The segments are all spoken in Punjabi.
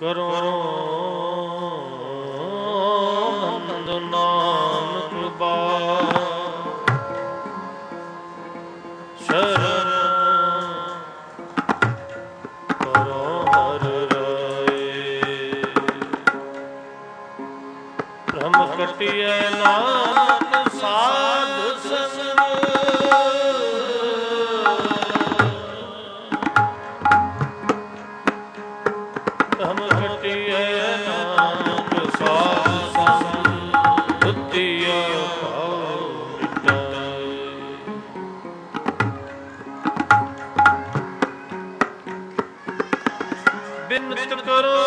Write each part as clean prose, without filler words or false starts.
ਕਰੋ ਨੰਦ ਨਾਨਕ ਬਾਰ ਸ਼ਰਨ ਕਰੋ ਹਰਿ ਰਾਏ। ਬ੍ਰਹਮ ਕਟਿਐ ਨਾਨਕ ਸਾਧ ਸੰਗ ਬ੍ਰਹਮ ਕਟਿਐ ਨਾਨਕ ਸਾਧ ਸੰਗ ਬੁੱਧਿਆ ਭਾਉ ਮਿਟਾਏ। ਬਿਨਤ ਕਰੋ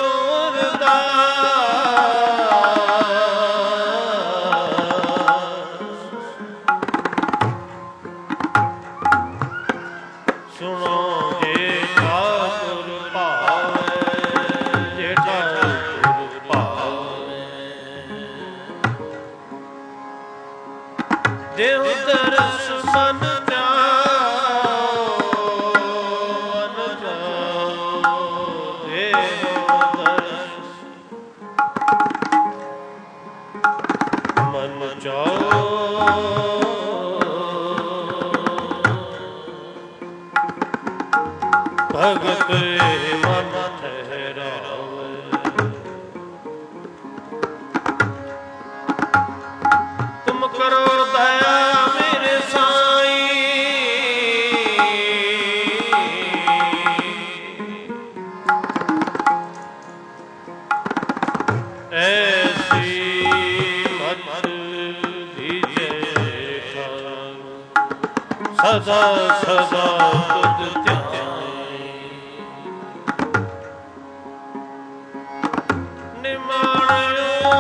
ਦੇਹੁ ਦਰਸ ਮਨ ਧਿਆਉ ਮਨ ਜਾਉ। ਦੇਹੁ ਦਰਸ ਮਨ ਜਾਉ ਭਗਤ ਮਨ ਠਹਿਰਾਵੇ। ਤੁਮ ਕਰੋ ਦਇਆ ਮੇਰੇ ਸਾਈਂ ਐਸੀ ਮਤ ਦੀਜੈ ਸਦਾ ਸਦਾ ਤੁਧ ਧਿਆਏ। ਨਿਮਾਣਿਓ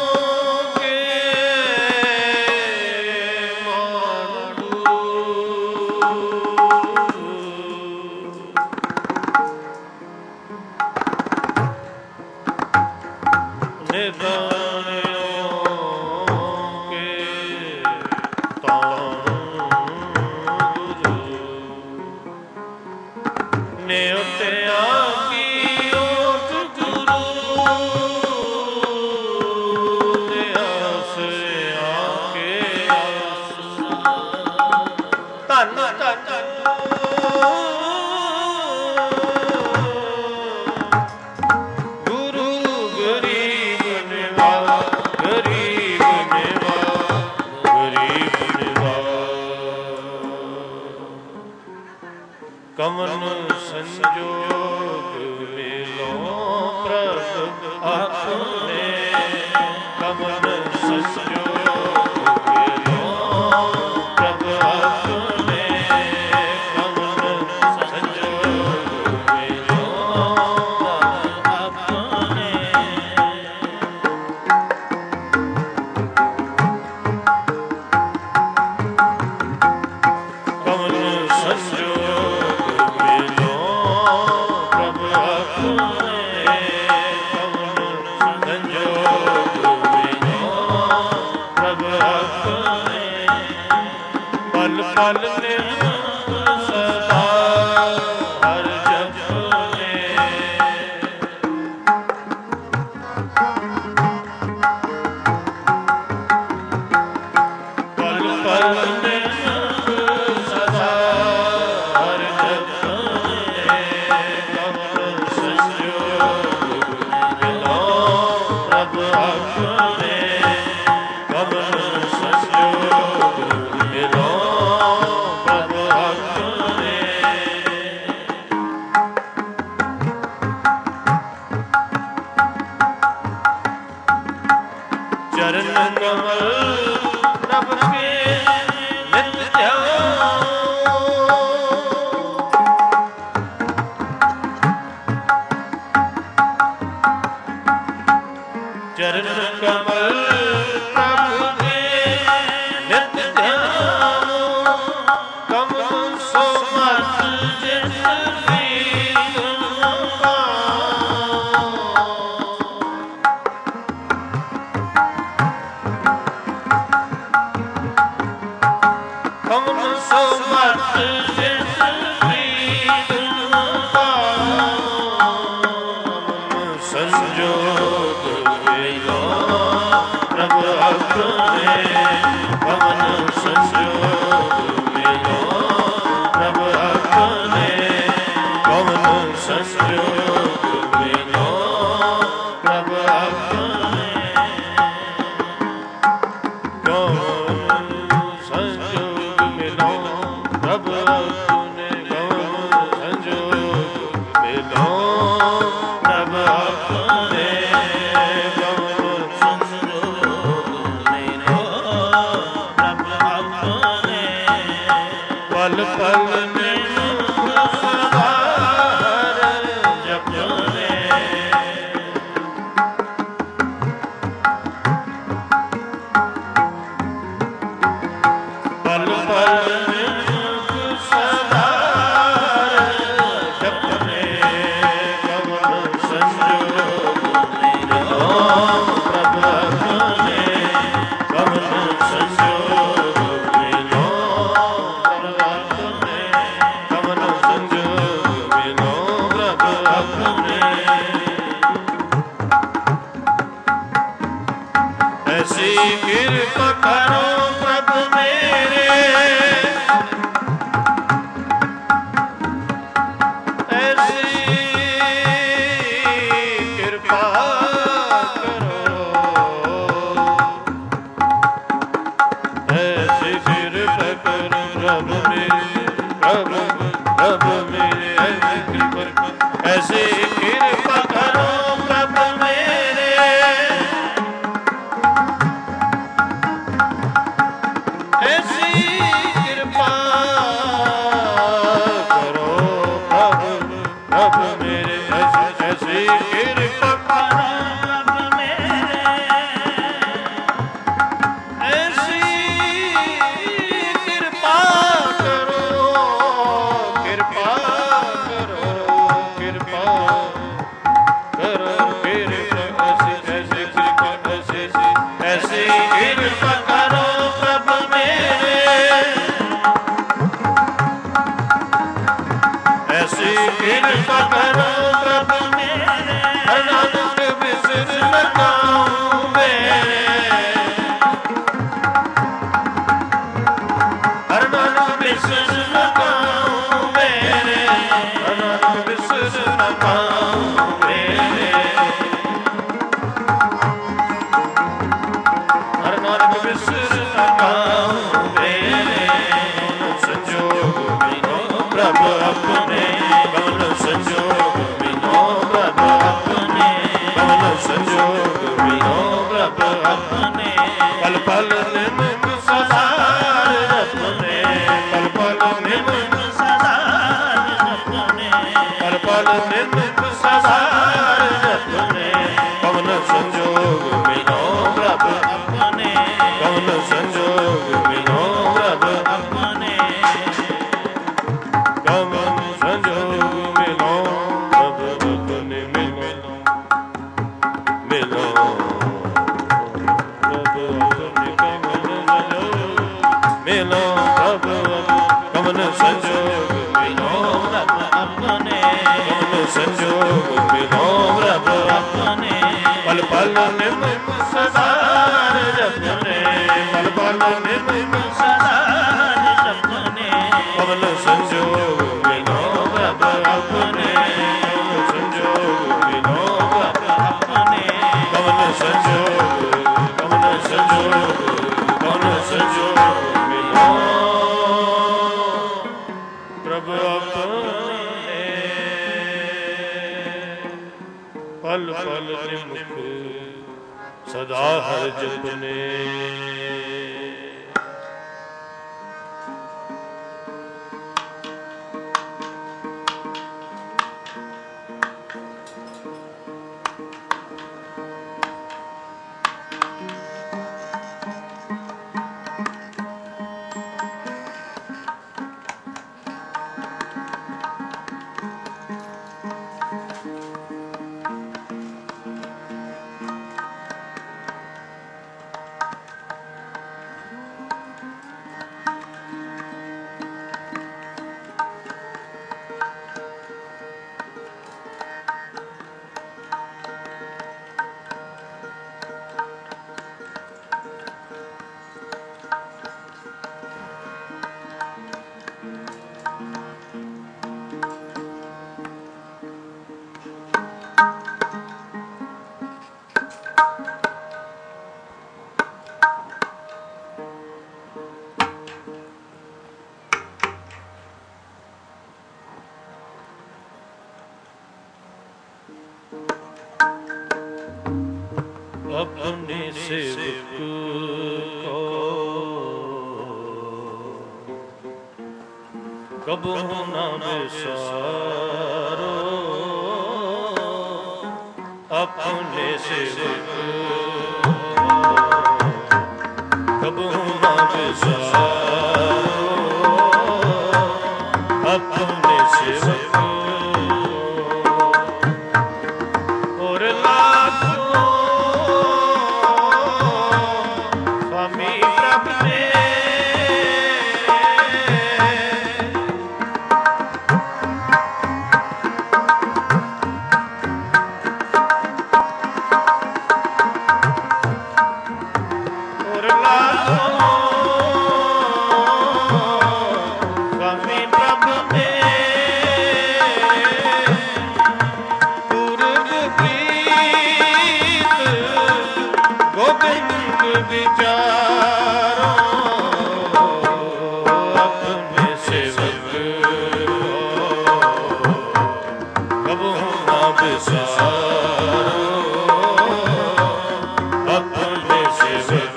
ਕਮਨ ਸੰਜੋਗ ਮਿਲੋ ਪ੍ਰਭ ਆਪਣੇ। ਕਮਨ ਸੰਜੋਗ ਮਿਲੋ ਪ੍ਰਭ ਆਪਣੇ। ਕਮਨ ਸੰਜੋਗ ਮਿਲੋ ਆਪਣੇ। ਕਮਨ ਸੰਜੋਗ ਪਲ ਨਿਰੰਤ ਸਦਾ ਹਰਿ ਜਪਨੇ। ਪਲ ਪਲ ਨਿਰੰਤ ਸਦਾ ਹਰਿ ਜਪਨੇ। ਕਮਨ ਸੰਜੋਗ ਮਿਲੋ ਪ੍ਰਭ ਆਪਣੇ। ਕਮਨ ਸੰਜੋਗ ਮਿਲੋ ਪ੍ਰਭ ਆਪਣੇ। ਚਰਨ ਕਮਲ ਪ੍ਰਭ ਕੇ ਨਿਤ ਧਿਆਉ। ਚਰਨ ਕਮਲ ਪ੍ਰਭ ਕੇ ਨਿਤ ਧਿਆਉ। ਕਮਲ ਸੋ ਮਤ ਜਿਸ ਪ੍ਰੀਤ ਪਾਉ। ਕਮਲ ਸੋ ਮਤ ਜਿਸ ਪ੍ਰੀਤ ਪਾਉ। ਪ੍ਰਭ ਆਪਣੇ ਕਵਨ ਸੰਜੋਗ ਬਿਨੋ ਪ੍ਰਭ ਆਪਣੇ ਕਵਨ ਸੰਜੋਗ ਮਿਲੋ ਪ੍ਰਭ ਆਪਣੇ ਕਵਨ ਸੰਜੋਗ ਮਿਲੋ ਪ੍ਰਭ ਆਪਣੇ ਕਵਨ ਸੰਜੋਗ ਮਿਲੋ ਪ੍ਰਭ ਆਪਣੇ ਪਲ ਪਲ ਕਿਰਪਾ ਕਰੋ ਪ੍ਰਭ ਮੇਰੇ ਐਸੀ ਕਿਰਪਾ ਕਰੋ ਐਸੀ ਕਿਰਪਾ ਕਰੋ ਪ੍ਰਭ ਮੇਰੇ ਪ੍ਰਭ ਮੇਰੇ ਐਸੀ ਕਿਰਪਾ ਕਰੋ ਪ੍ਰਭ ਮੇਰੇ ਐਸੀ ਕਿਰਪਾ ਕਰੋ ਪ੍ਰਭ ਮੇਰੇ ਐਸੀ ਕਿਰਪਾ ਕਰੋ ਪ੍ਰਭ ਮੇਰੇ ਐਸੀ ਕਿਰਪਾ ਕਰੋ ਕਿਰਪਾ ਐਸੀ ਕਿਰਪਾ ਕਰੋ ਪ੍ਰਭ ਮੇਰੇ ਐਸੀ ਕਿਰਪਾ ਕਰੋ ਪ੍ਰਭ ਮੇਰੇ ਹਰ ਨਾਨਕ ਬਿਸਰ ਨ ਕਾਉ ਮੇਰੇ ਹਰ ਨਾਨਕ ਬਿਸਰ ਨ ਕਾਉ ਮੇਰੇ ਹਰ ਨਾਨਕ ਬਿਸਰ ਨ ਕਾਉ ਮੇਰੇ ਹਰ ਨਾਨਕ ਬਿਸਰ ਨ ਕਾਉ ਮੇਰੇ ਸੰਜੋਗ ਬਿਨੋ ਪ੍ਰਭ ਆਪਣੇ ਕਵਨ ਸੰਜੋਗ ਬਿਨੋ ਪ੍ਰਭ ਆਪਣੇ ਕਵਨ ਸੰਜੋਗ ਬਿਨੋ ਪ੍ਰਭ ਆਪਣੇ ਪਲ ਪਲ ਨਿਮਕ ਸਦਾ ਰਤਨੇ ਪਲ ਪਲ ਨਿਮਕ ਸਦਾ ਰਤਨੇ ਪਲ ਪਲ ਨਿਮਕ ਸਦਾ ਰਤਨੇ ਕਵਨ ਸੰਜੋਗ ਬਿਨੋ ਪ੍ਰਭ ਆਪਣੇ ਕਵਨ ਸੰਜੋਗ ਬਿਨੋ ਪ੍ਰਭ ਆਪਣੇ ਕਵਨ ਸੰਜੋਗ ਮਿਲੋ ਪ੍ਰਭ ਆਪਣੇ ਮਿਲੋ ਮਿਲੋ ਪ੍ਰਭ ਆਪਣੇ ਕਵਨ ਸੰਜੋਗ ਮਿਲੋ ਪ੍ਰਭ ਆਪਣੇ ਕਵਨ ਸੰਜੋਗ ਮਿਲੋ ਪ੍ਰਭ ਆਪਣੇ ਪਲ ਪਲ ਨਿਮਕ ਸਦਾ ਰਤਨੇ ਪਲ ਪਲ ਨਿਮਕ ਸਦਾ ਰਤਨੇ ਕਵਨ ਸੰਜੋਗ ਮਿਲੋ ਪ੍ਰਭ ਆਪਣੇ ਕਵਨ ਸੰਜੋਗ ਮਿਲੋ ਪ੍ਰਭ ਆਪਣੇ ਕਵਨ ਸੰਜੋਗ ਕਵਨ ਸੰਜੋਗ ਕਵਨ ਸੰਜੋਗ ਮਿਲੋ ਪ੍ਰਭ ਆਪਣੇ ਪਲ ਪਲ ਨਿਮਕ ਸਦਾ ਹਰ ਜਪਨੇ अपने सेवक को कबहू न बिसारो, अपने सेवक कबहू न बिसारो, अपने सेवक और लाखों स्वामी प्रभु ने और लाखों स्वामी प्रभु ने पूर्व प्रीत गोविंद विचारो, अपने सेवक कबहू न बिसारो, अपने सेवक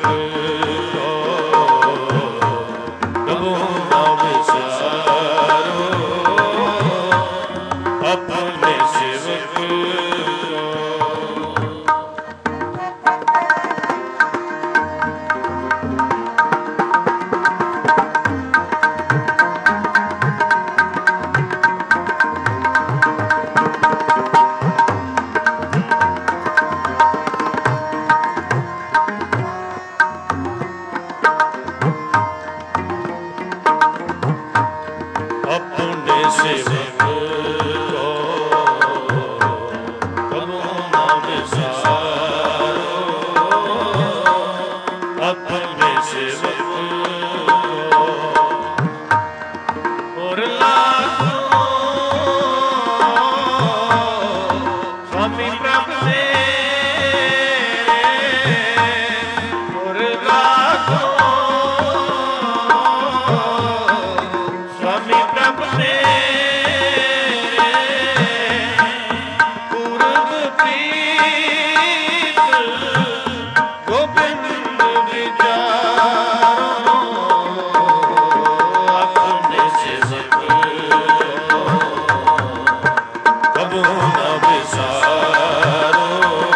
कबहू न बिसारो, अपने सेवक अपने सेवक को कबहू न बिसारो, अपने सेवक को और लाखों स्वामी प्रभु ने और लाखों स्वामी प्रभु ने पूर्व प्रीत गोविंद विचारो, अपने सेवक कबहू न बिसारो,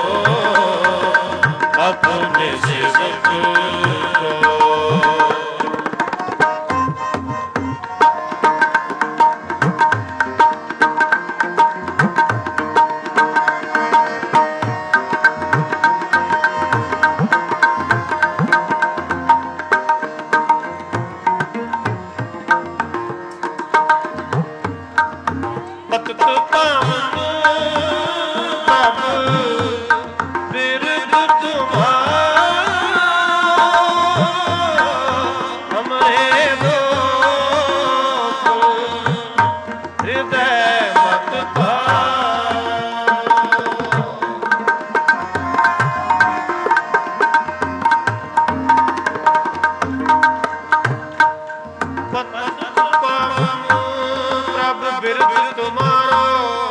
अपने सेवक को पतित पावन प्रभु बिरद तुम्हारा, हमरे दोष हृदय मत पारो, पतित पावन प्रभु बिरद तुम्हारो,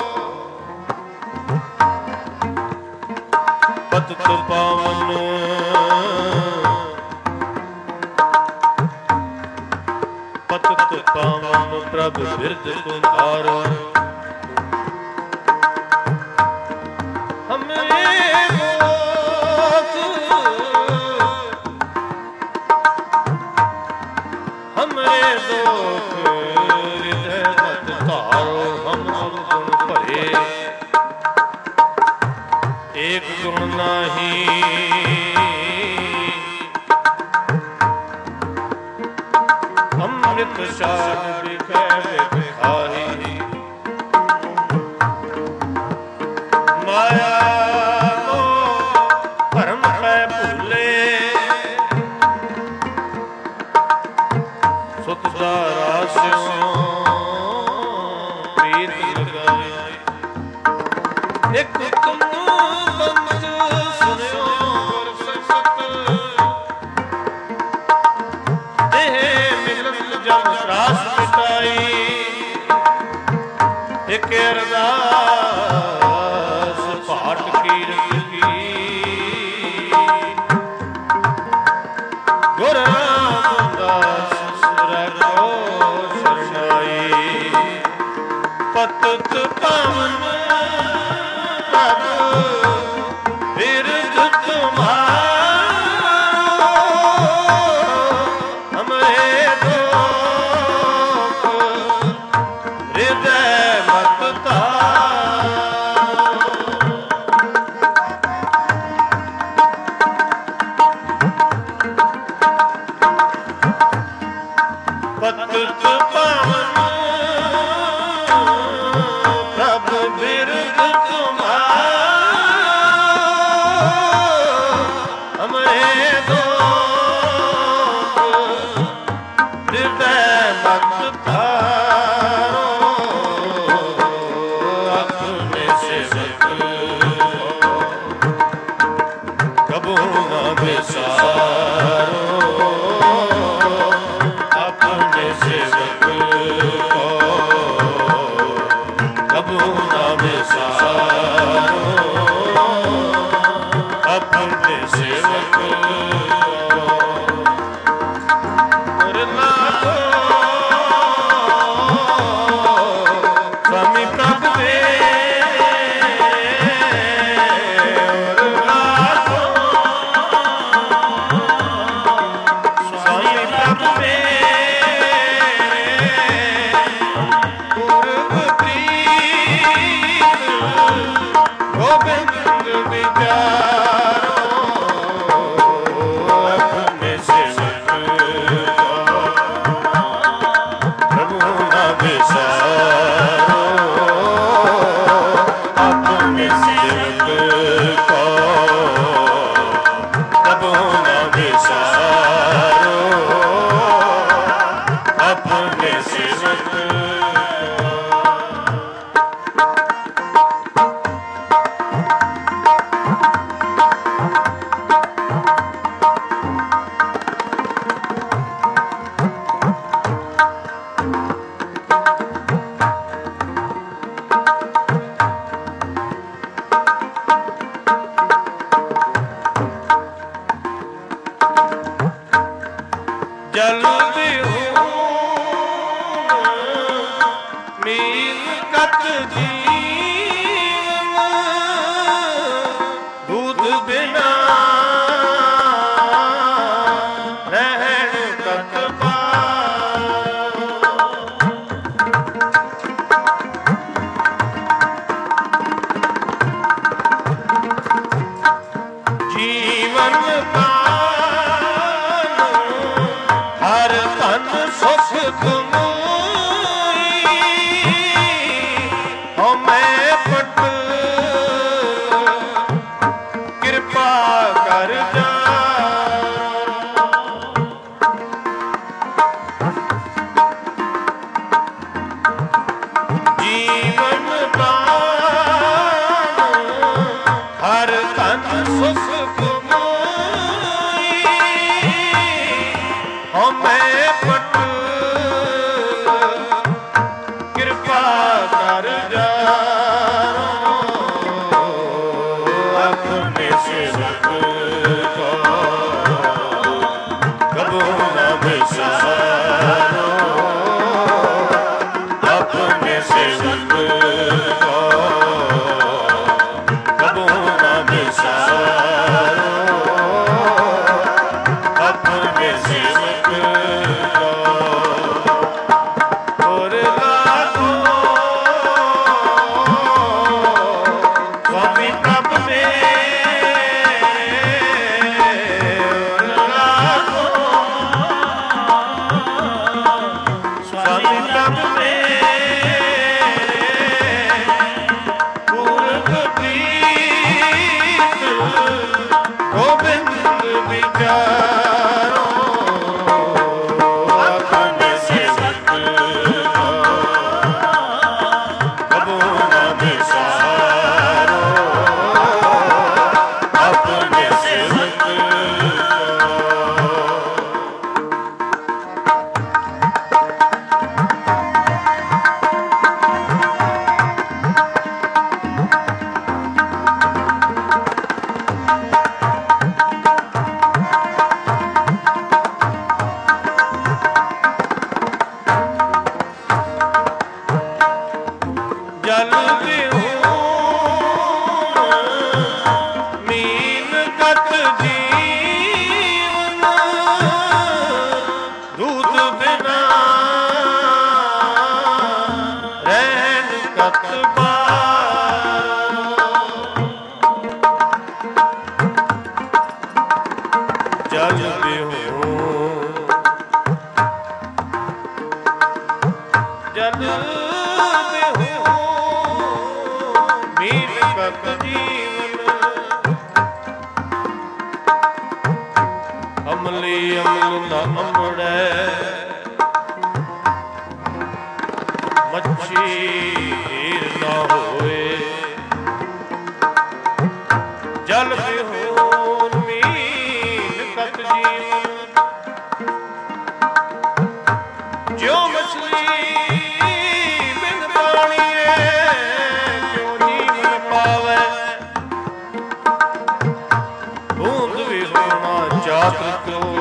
पतित पावन पतित पावन प्रभु बिरद तुम्हारो, हमरे दोष हमरे दोष हृदय मत तारो, हम गुण भरे एक गुण नाही, अमृत शाद बिखरे बिखारी, माया को भरम है भूले, सुत दारास्यों प्रीत लगाए, एक तुम बंद सुनो सत देह मिलन जब रास मिटाई, एक अरदास पाठ कीरत की ਪਤਿਤ ਪਾਵਨ ਪ੍ਰਭੂ ਬਿਰਧ ਤੁਮਹਾਰਾ ਹਮਰੇ ਦੁਖ ਹਿਰਦੈ ਮਤ ਧਾਰੋ। ਪਤਿਤ ਪਾਵਨ ਪ੍ਰਭ ਬਿਰਧ ਤੁਮਹਾਰਾ ਹਮਰੇ ਦੁਖ ਹਿਰਦੈ ਮਤ ਧਾਰੋ। ਆਪਣੇ ਸੇਵਕ ਕਬੂ ਨਾ ਵਿਸਾਰੋ। ਆਪਣੇ ਸੇਵਕ ਕਬੂ ਨਾ ਵਿਸਾਰੋ। ਆਪਣੇ ਸੇਵਕ ਮੁਰਨਾਥੋ ਸਵਾਮੀ ਪ੍ਰਭ ਮੁਰਨਾਥੋ ਸਵਾਮੀ ਪ੍ਰਭ ਪੂਰਬ ਪ੍ਰੀਤ ਗੋਬਿੰਦ ਵਿਚਾਰੋ। ਆਪਣੇ ਸੇਵਕ ਪ੍ਰਭੂ ਨਾ ਵਿਸਾਰੋ। ਆਪਣੇ ਸੇਵਕ ਪ੍ਰਭੂ ਨਾ ਵਿਸਾਰੋ। ਆਪਣੇ ਸੇਵਕ ਜਲ ਵਿਹੂਣ ਮੀਨ ਕਤ ਜੀਵਨ ਦੁਧ ਬਿਨਾ ਰਹਿਣ ਕਤ ਪਾਰੋ। ਜੀਵਨ ਹਰ ਧਨ ਸੁਖ ਕਮਾਈ ਹਉ ਮੈਂ ਪਟ ਕਿਰਪਾ ਕਰ ਜਾਰੋ। ਜੀਵਨ ਪ੍ਰਾਣ ਹਰ ਧਨ ਸੁਖ ਕਮਾਈ ਹਉ ਮੈਂ ਪਟ ਕਿਰਪਾ ਕਰ ਜਾਰੋ। ਆਪਣੇ ਸੇਵਕ ਕਬੂ ਨਾ ਵਿਸਾਰੋ। ਆਪਣੇ ਸੇਵਕ ਕਬੂ ਨਾ ਵਿਸਾਰੋ। ਆਪਣੇ ਸੇਵਕ ਔਰ ਲਾਗੋ ਸਵਾਮੀ ਪ੍ਰਭ ਔਰ ਲਾਗੋ ਸਵਾਮੀ ਪ੍ਰਭ ਜਲ ਬਿਹੂਣ ਮੀਨ ਕਤ ਜੀਵਨ ਦੂਧ ਬਿਨਾ ਰਹਿਣ ਕਤ ਬਾਰੋ ਜਲ ਬਿਹੂਣ ਜਲ ਮੀਨ ਕਤ ਜੀਵਨ ਅਮਲੀ ਅਮਲ ਨ ਅਮੜੈ ਮੱਛੀ ਹੀਰ ਨ ਹੋਏ ਜਲ ਬਿਹੂਣ ਮੀਨ ਕਤ ਜੀਵਨ ਜਿਉ ਮਛਲੀ ਬਿਨ ਪਾਣੀ ਕਿਉ ਜੀਵਨ ਪਾਵੈ ਬੂੰਦ ਵੀ ਹੋਣਾ ਚਾਤਰ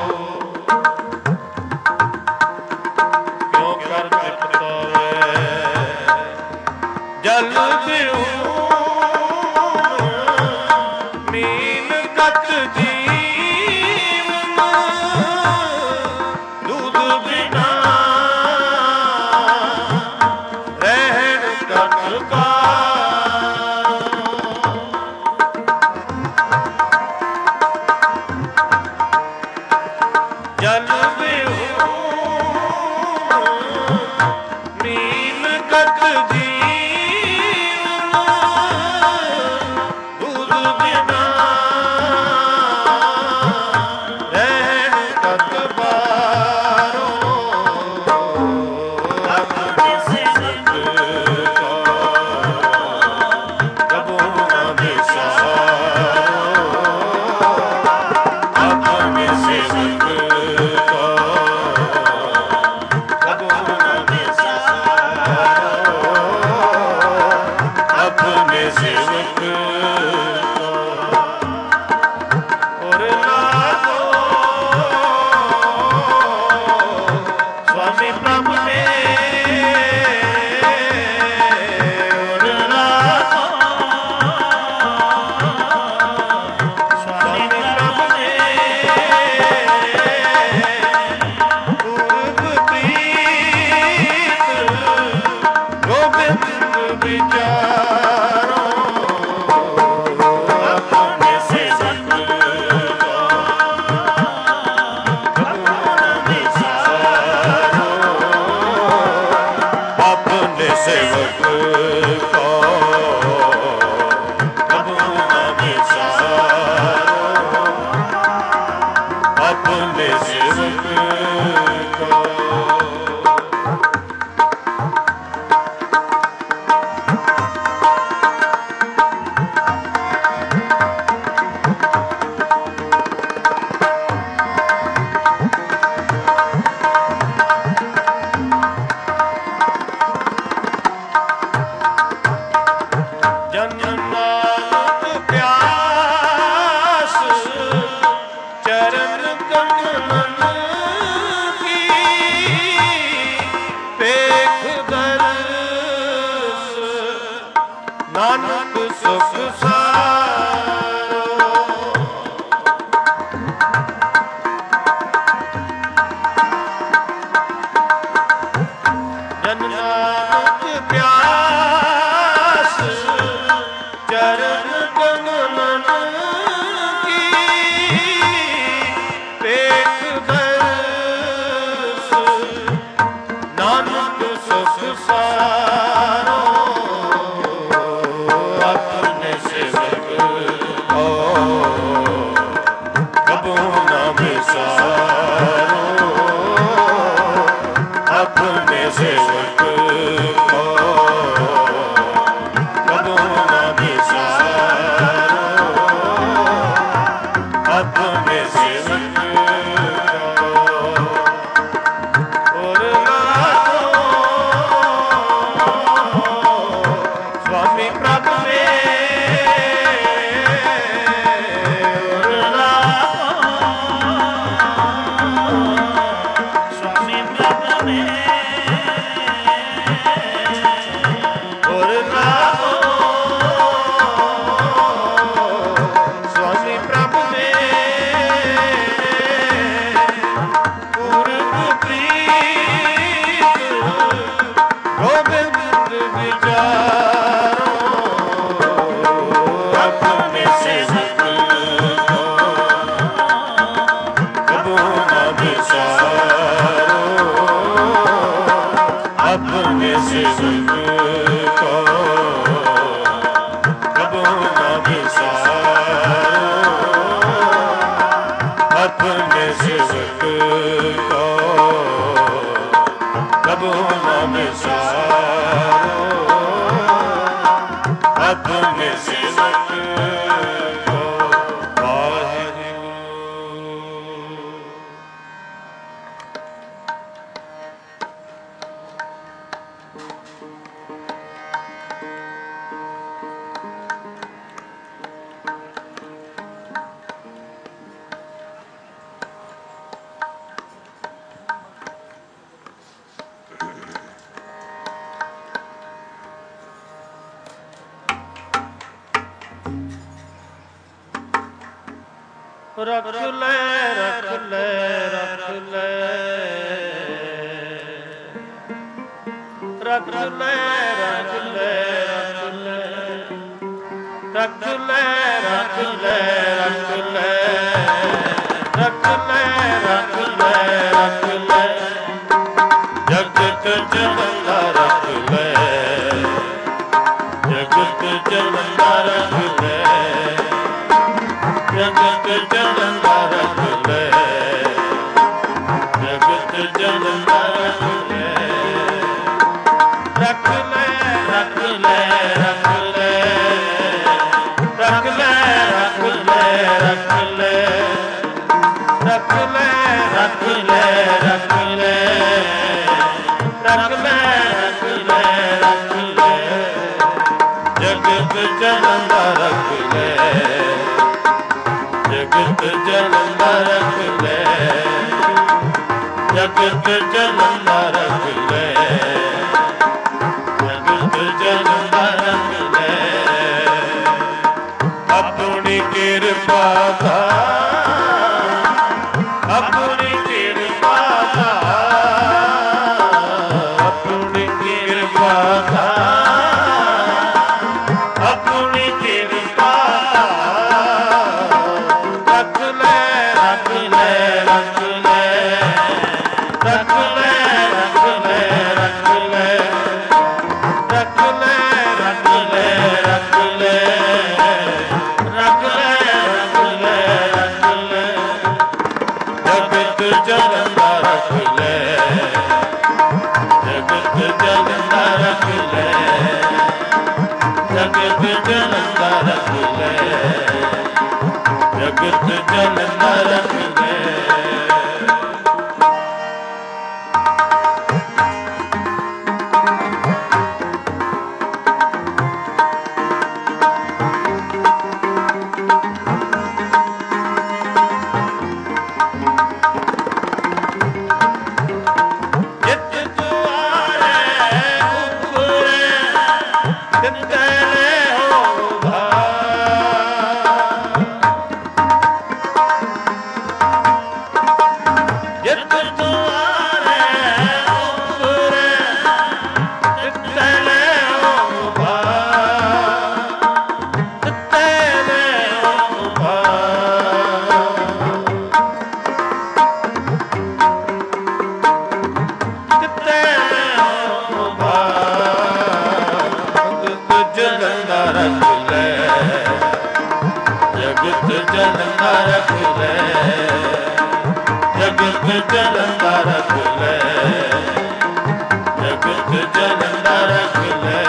ਕਿਉ ਕਰ ਤ੍ਰਿਪਤਾਵੈ ਜਲ ਬਿਹੂਣ ਮੀਨ ਕਤ ਜੀਵਨ ਦੂਧ ਬਿਨਾ ਰਹਿਣ ਕਤ ਬਾਰੋ ਜਲ ਬਿਹੂਣ ਮੀਨ ਕਤ ਜੀਵਨ ਦੂਧ ਬਿਨਾ ਰਹਿਣ ਕਤ ਬਾਰੋ ਆਪਣੇ ਸਿਮਰਤ ਕਾ ਕਬੂ ਨ ਵਿਸਾਰੋ ਆਪਣੇ ਸਿਮਰਤ ਆਪਣੇ ਸੇਵਕ ਔਰ ਲਾਗੋ ਸਵਾਮੀ ਪ੍ਰਭੂ ਨੇ ਔਰ ਲਾਗੋ ਸਵਾਮੀ ਪ੍ਰਭੂ ਨੇ ਪੂਰਬ ਪ੍ਰੀਤ ਗੋਬਿੰਦ ਵਿਚਾਰੋ ਆਪਣੇ ਸੇਵਕ ਆਪਣੇ ਸੇਵਕ ਕੋ ਕਬੂ ਨ ਵਿਸਾਰੋ ਆਪਣੇ ਸੇਵਕ ਕੋ ਜਨ ਨਾਨਕ ਪਿਆਸ ਚਰਨ ਕਮਲਨ ਕੀ ਪੇਖ ਦਰਸ ਨਾਨਕ ਸੁਖ ਸਾਰੋ ਜਨ ਨਾਨਕ ਪਿਆਸ ਚਰਨ ਕਮਲਨ ਕੀ ਪੇਖ ਦਰਸ ਨਾਨਕ ਸੁਖ ਸਾਰੋ ਆਪਣੇ ਸੇਵਕ ਕੋ ਕਬੂ ਨ ਵਿਸਾਰੋ ਆਪਣੇ ਸੇਵਕ ਕੋ ਵਿਚਾਰੋ ਆਪਣੇ ਸੇਵਕ ਕੋ ਕਬੂ ਨਾ ਵਿਸਾਰੋ ਆਪਣੇ ਸੇਵਕ ਕੋ ਕਬੂ ਨਾ ਵਿਸਾਰੋ ਆਪਣੇ ਸੇਵਕ ਕੋ ਕਬੂ ਨਾ ਵਿਸਾਰੋ ਆਪਣੇ ਸੇਵਕ ਕੋ। ਵਾਹਿਗੁਰੂ। ਰੱਖ ਲੈ ਰੱਖ ਲੈ ਰੱਖ ਲੈ ਰੱਖ ਲੈ ਰੱਖ ਲੈ ਰੱਖ ਲੈ ਰੱਖ ਲੈ ਰੱਖ ਲੈ ਰੱਖ ਲੈ ਰੱਖ ਲੈ ਰੱਖ ਲੈ ਜਗਤ ਜਨੰਦਾ ਰੱਖ ਲੈ ਜਗਤ ਜਨੰਦਾ ਰੱਖ ਲੈ ਜਗਤ ਜਨੰਦਾ ਰੱਖ ਲੈ ਜਗਤ ਜਨੰਦਾ ਰੱਖ ਲੈ ਰੱਖ ਲੈ ਰੱਖ ਲੈ ਰੱਖ ਲੈ ਰੱਖ ਲੈ ਰੱਖ ਲੈ ਰੱਖ ਲੈ ਰੱਖ ਲੈ ਰੱਖ ਲੈ ਰੱਖ ਲੈ ਰੱਖ ਲੈ ਰੱਖ ਲੈ ਰੱਖ ਲੈ ਜਗਤ ਜਨੰਦਾ ਰੱਖ ਲੈ ਜਗਤ ਜਨੰਦਾ ਰੱਖ ਲੈ ਜਗਤ ਜਨੰਦਾ ਰੱਖ ਲੈ ਜਗਤ ਜਨੰਦਾ ਰੱਖ ਲੈ ਆਪਣੀ ਕਿਰਪਾ ਦਾ ਆਪਣੀ ਕਿਰਪਾ ਦਾ ਆਪਣੀ ਕਿਰਪਾ ਦਾ ਆਪਣੀ ਕਿਰਪਾ ਰੱਖ ਲੈ ਰੱਖ ਲੈ ਰੱਖ ਲੈ ਰੱਖ ਲੈ ਰੱਖ ਲੈ ਰੱਖ ਲੈ ਰੱਖ ਲੈ ਰੱਖ ਲੈ ਰੱਖ ਲੈ ਰੱਖ ਲੈ ਰੱਖ ਲੈ ਰੱਖ ਲੈ ਜਗਤ ਜਨੰਦਾ ਰੱਖ ਲੈ ਜਗਤ ਜਨੰਦਾ ਰੱਖ ਲੈ ਜਗਤ ਜਨੰਦਾ ਰੱਖ ਲੈ ਜਗਤ ਜਨੰਦਾ ਰੱਖ ਲੈ ਜਿਤ ਦੁਆਰੇ ਉਪਰੇ ਤਿਤੈ ਹੋ ਜਿਤ ਦੁਆਰੇ ਉਪਰੇ ਤਿਤੈ ਹੋ ਤਿਤੈ ਹੋ ਜਨੰਦਾ ਰੱਖ ਲੈ ਜਗਤ ਜਨੰਦਾ ਰੱਖ ਲੈ ਜਗਤ ਜਨੰਦਾ ਰੱਖ ਲੈ ਜਗਤ ਜਨੰਦਾ ਰੱਖ ਲੈ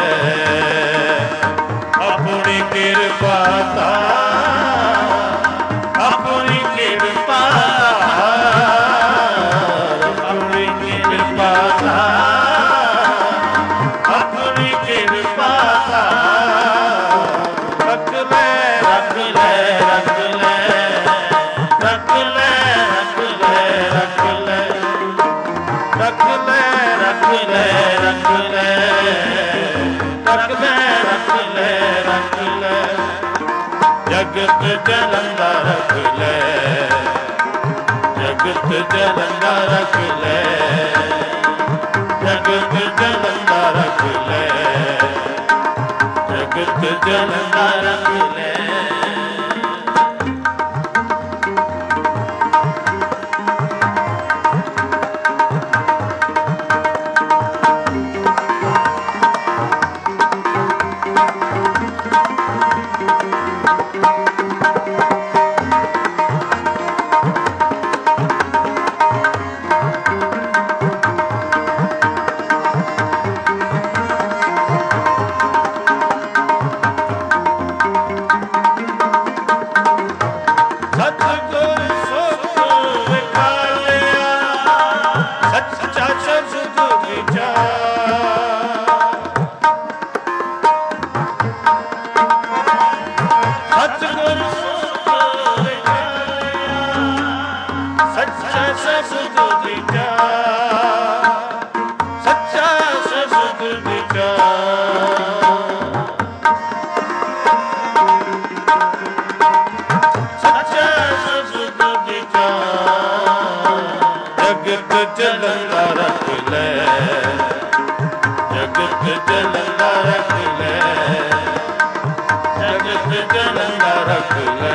ਆਪਣੀ ਕਿਰਪਾ ਦਾ ਆਪਣੀ ਕਿਰਪਾ ਦਾ ਆਪਣੀ ਕਿਰਪਾ ਦਾ ਆਪਣੀ ਕਿਰਪਾ ਦਾ ਰੱਖ ਲੈ ਰੱਖ ਲੈ ਰੱਖ ਲੈ ਰੱਖ ਲੈ ਰੱਖ ਲੈ ਰੱਖ ਲੈ ਰੱਖ ਲੈ ਰੱਖ ਲੈ ਰੱਖ ਲੈ ਰੱਖ ਲੈ ਰੱਖ ਲੈ ਰੱਖ ਲੈ ਜਗਤ ਜਨੰਦਾ ਰੱਖ ਲੈ ਜਗਤ ਜਨੰਦਾ ਰੱਖ ਲੈ ਜਗਤ ਜਨੰਦਾ ਰੱਖ ਲੈ ਜਲਦਾ ਰੱਖ ਲੈ। ਜਲਦਾ ਰੱਖ ਲੈ, ਜਗਤ ਜਲਦਾ ਰੱਖ ਲੈ, ਜਗਤ ਜਲਦਾ ਰੱਖ ਲੈ,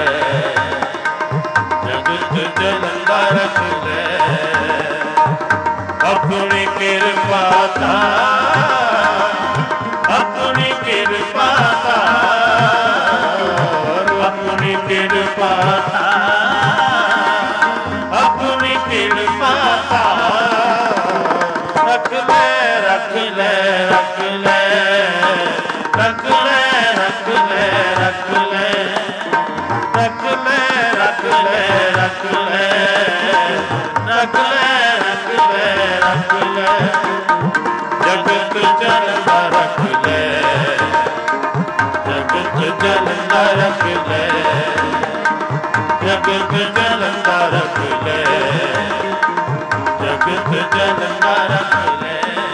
ਜਗਤ ਜਲਦਾ ਰੱਖ ਲੈ। ਆਪਣੀ ਕਿਰਪਾ ਤਾ, ਆਪਣੀ ਕਿਰਪਾ ਤਾ, ਆਪਣੀ ਕਿਰਪਾ ਤਾ, ਆਪਣੀ ਕਿਰਪਾ ਤਾ। ਰੱਖ ਲੈ, ਰੱਖ ਲੈ, ਰੱਖ ਲੈ, ਰੱਖ ਲੈ, ਰੱਖ ਲੈ, ਰੱਖ ਲੈ, ਰੱਖ ਲੈ, ਰੱਖ ਲੈ, ਰੱਖ ਲੈ, ਰੱਖ ਲੈ, ਰੱਖ ਲੈ, ਰੱਖ ਲੈ। ਜਗਤ ਜਲਦਾ ਰੱਖ ਲੈ, ਜਗਤ ਜਲਦਾ ਰੱਖ ਲੈ, ਜਗਤ ਜਲਦਾ ਰੱਖ ਲੈ, ਜਗਤ ਜਲਦਾ ਰੱਖ ਲੈ।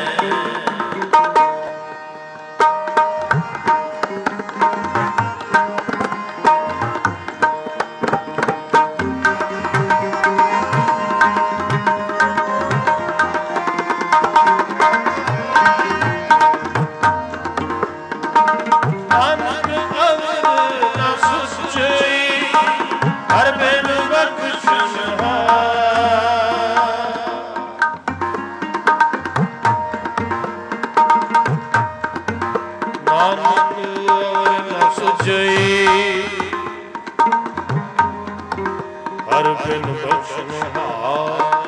ਹਰ ਬਿਨ ਬਖਸ਼ਨਹਾਰ।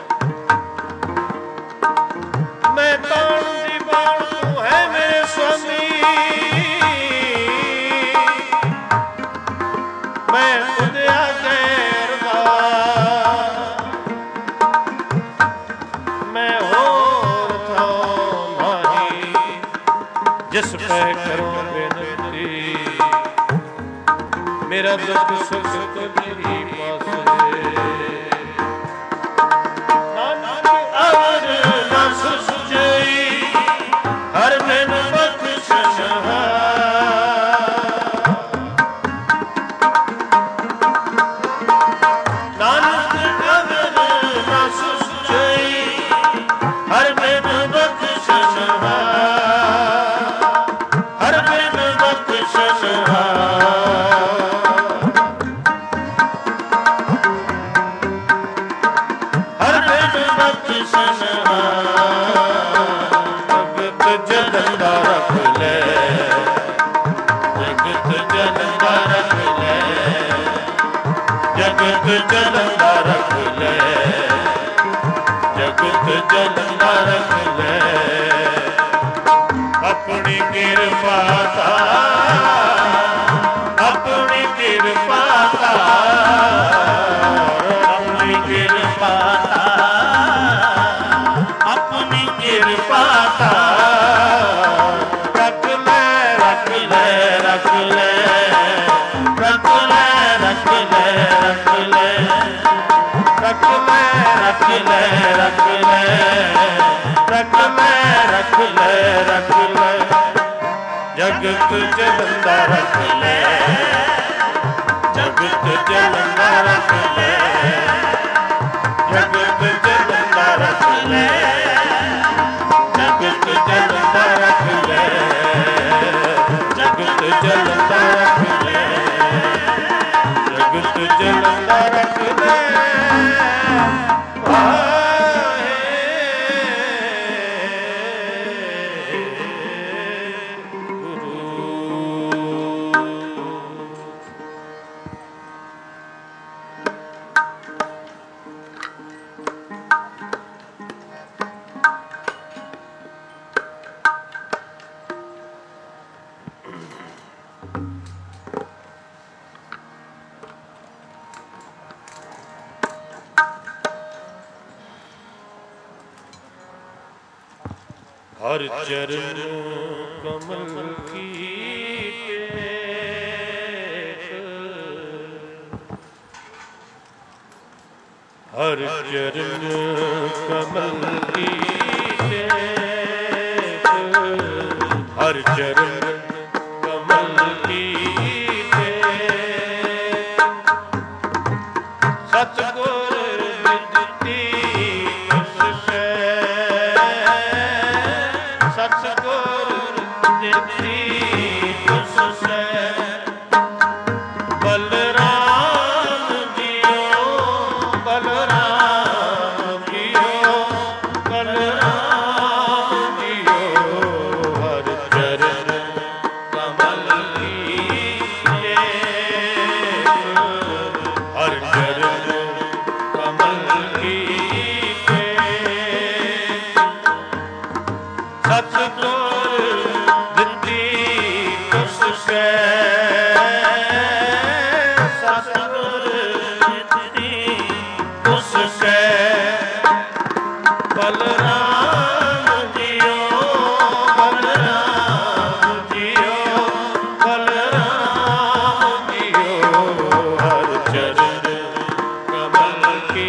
ਮੈਂ ਬਾਣ ਦੀ ਬਾਣ ਤੂੰ ਹੈ ਮੇਰੇ ਸੁਆਮੀ, ਮੈਂ ਖੁਦਿਆ ਗੈਰ ਦਾ, ਮੈਂ ਹੋਰ ਥਾਂ ਮਾਹੀ, ਜਿਸ ਪੈ ਕਰੋ ਬੇਨਤੀ, ਮੇਰਾ ਦੁੱਖ ਸੁਖ ਤੁਝੀ ਪਾਸੇ। ਨਾਨਕ ਅਵਰ ਨਾ ਸੁਝਈ, ਹਰ ਬਿਨ ਬਖਸ਼ਨਹਾਰ। ਨਾਨਕ ਅਵਰ ਨਾ ਸੁਝਈ, ਹਰ ਬਿਨ ਬਖਸ਼ਨਹਾਰ, ਹਰ ਬਿਨ ਬਖਸ਼ਨਹਾਰ। ਜਗਤ ਜਲਦਾ ਰੱਖ ਲੈ, ਜਗਤ ਜਲਦਾ ਰੱਖ ਲੈ, ਜਗਤ ਜਲਦਾ ਰੱਖ ਲੈ, ਜਗਤ ਜਲਦਾ ਰੱਖ ਲੈ। ਆਪਣੀ ਕਿਰਪਾ ਤਾ, ਆਪਣੀ ਕਿਰਪਾ ਤਾ, ਆਪਣੀ ਕਿਰਪਾ ਤਾ, ਆਪਣੀ ਕਿਰਪਾ ਤਾ। ਰੱਖ ਲੈ, ਰੱਖ ਲੈ, ਰੱਖ ਲੈ, ਰੱਖ ਲੈ, ਰੱਖ ਲੈ, ਰੱਖ ਲੈ, ਰੱਖ ਲੈ, ਰੱਖ ਲੈ, ਰੱਖ ਲੈ, ਰੱਖ ਲੈ, ਰੱਖ ਲੈ, ਰੱਖ ਲੈ। ਜਗਤ ਜਲਦਾ ਰੱਖ ਲੈ, ਜਗਤ ਜਲਦਾ ਰੱਖ ਲੈ, ਜਗਤ ਜਲਦਾ ਰੱਖ ਲੈ, ਜਗਤ ਜਲਦਾ ਰੱਖ ਲੈ, ਜਗਤ ਜਲਦਾ ਰੱਖ ਲੈ, ਜਗਤ ਜਲਦਾ ਰੱਖ ਲੈ। ਹਰ ਚਰਨ ਕਮਲ ਕੀ ਟੇਕ, ਹਰ ਚਰਨ ਕਮਲ ਕੀ ਟੇਕ, ਹਰ ਚਰਨ ਕਮਲ ਕੀ ਟੇਕ। ਸਤਿਗੁਰ ਦਿੱਤੀ ਸਤਿਗੁਰ ਦਿੱਤੀ ਤੁਸ ਸੈ, ਬਲਰਾਮ ਜੀਓ, ਬਲਰਾਮ ਜੀਓ, ਬਲਰਾਮ ਜੀਓ। ਹਰ ਚਰਨ ਕਮਲ ਕੀ ਟੇਕ, ਹਰ ਚਰਨ ਕਮਲ ਕੀ ਟੇਕ। ਸਤਿਗੁਰ ਦਿੱਤੀ ਤੁਸ ਸੈ, ਸਤਿਗੁਰ ਦਿੱਤੀ ਤੁਸ ਸੈ, ਬਲਰਾਮ ਜੀਓ, ਬਲਰਾਮ ਜੀਓ, ਬਲਰਾਮ ਜੀਓ। ਹਰ ਚਰਨ ਕਮਲ ਕੀ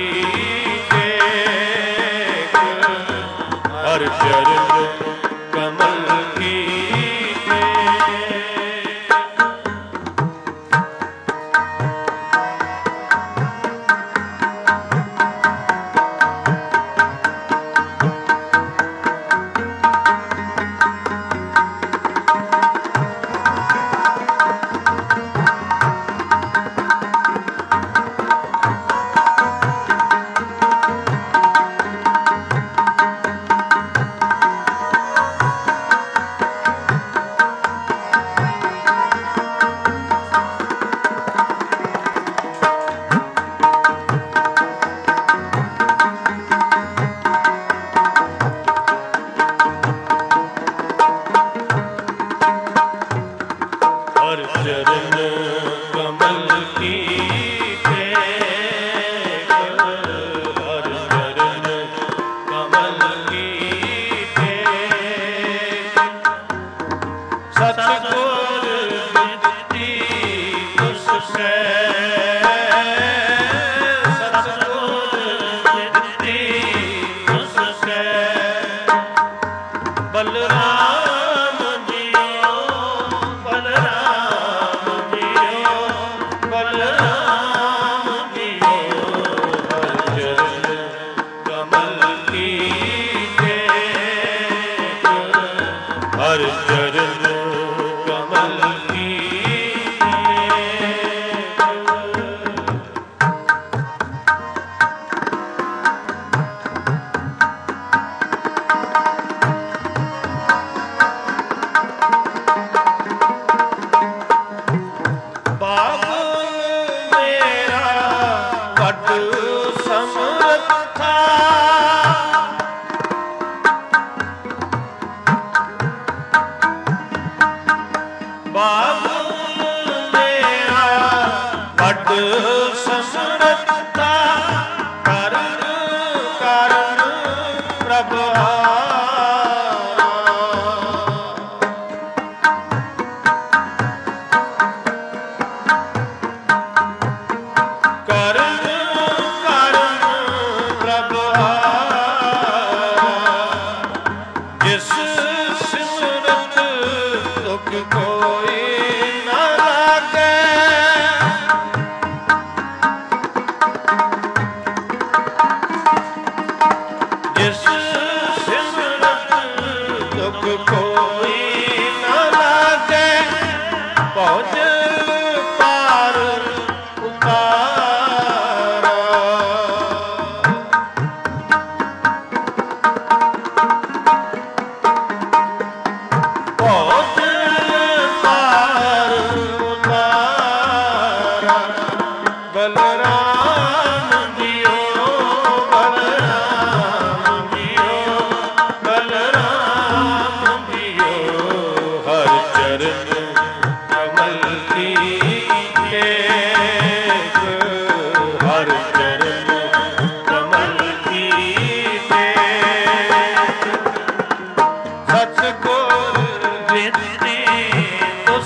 ਟੇਕ, ਹਰ ਚਰਨ ਕਮਲ ਕੀ ਟੇਕ। ਹਰ ਚਰਨ ਕਮਲ ਕੀ ਟੇਕ, ਹਰ ਚਰਨ ਕਮਲ ਕੀ ਟੇਕ। ਸਤਿਗੁਰ ਦਿੱਤੀ ਤੁਸ ਸੈ, ਸਤਿਗੁਰ ਦਿੱਤੀ ਤੁਸ ਸੈ, ਬਲਰਾਮ ਜੀਓ, ਬਲਰਾਮ ਜੀਓ, ਬਲਰਾਮ ਜੀਓ। ਹਰ ਚਰਨ ਕਮਲ ਕੀ ਟੇਕ, ਹਰ ਚਰਨ ਕਮਲ ਕੀ ਟੇਕ। ਬਾਬੁਲ ਮੇਰਾ ਵੱਡ ਸਮਰੱਥਾ, ਬਾਬੁਲ ਮੇਰਾ ਵੱਡ ਸਮਰੱਥਾ। ਕਰਨ ਕਰਨ ਪ੍ਰਭ ਕਰਨ ਕਰਨ ਪ੍ਰਭ ਜਿਸ ਸਿਮਰਤ ਦੁਖ ਕੋਈ ਨਾ ਲਾਗੈ,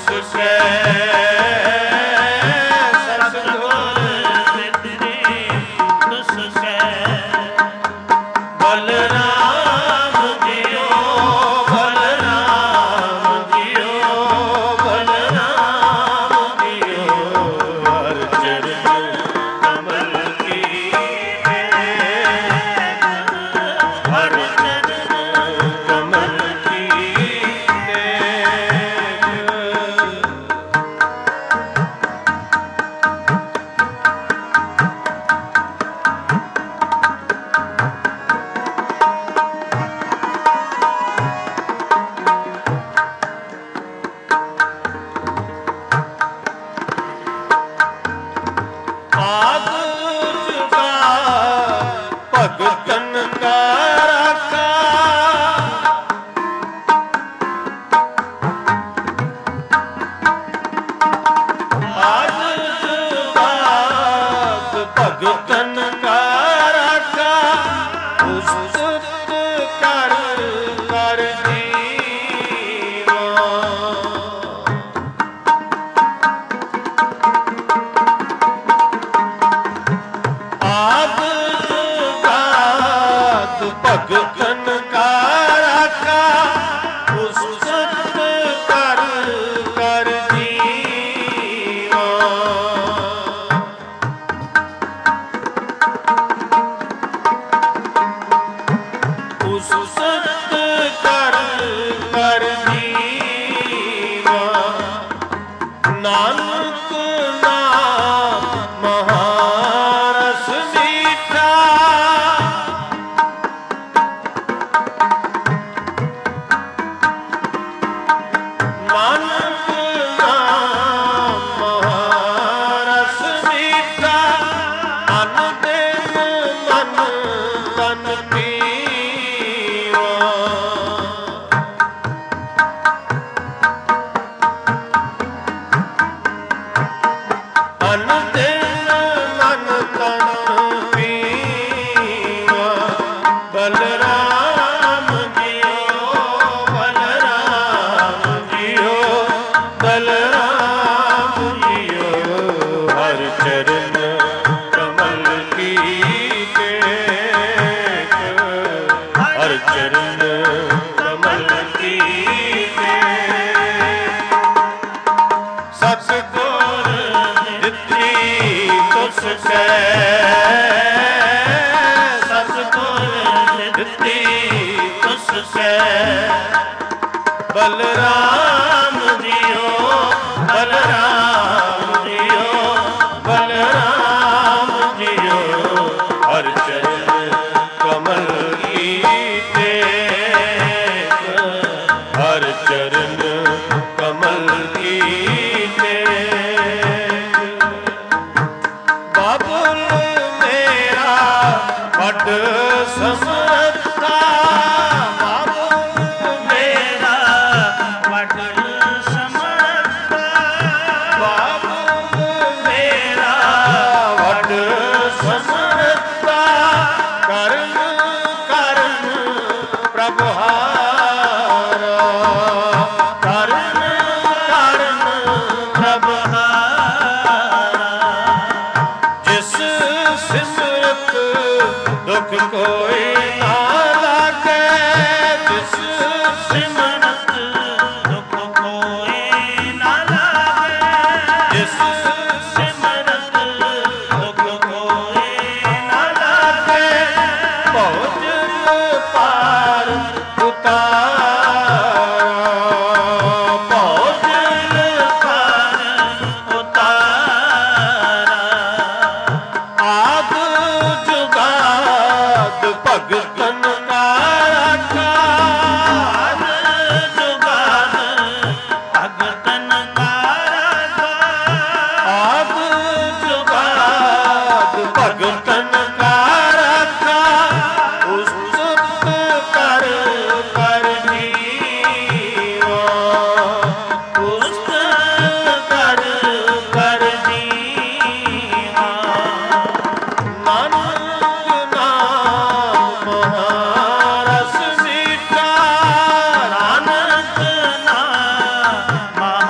ਮਹਾ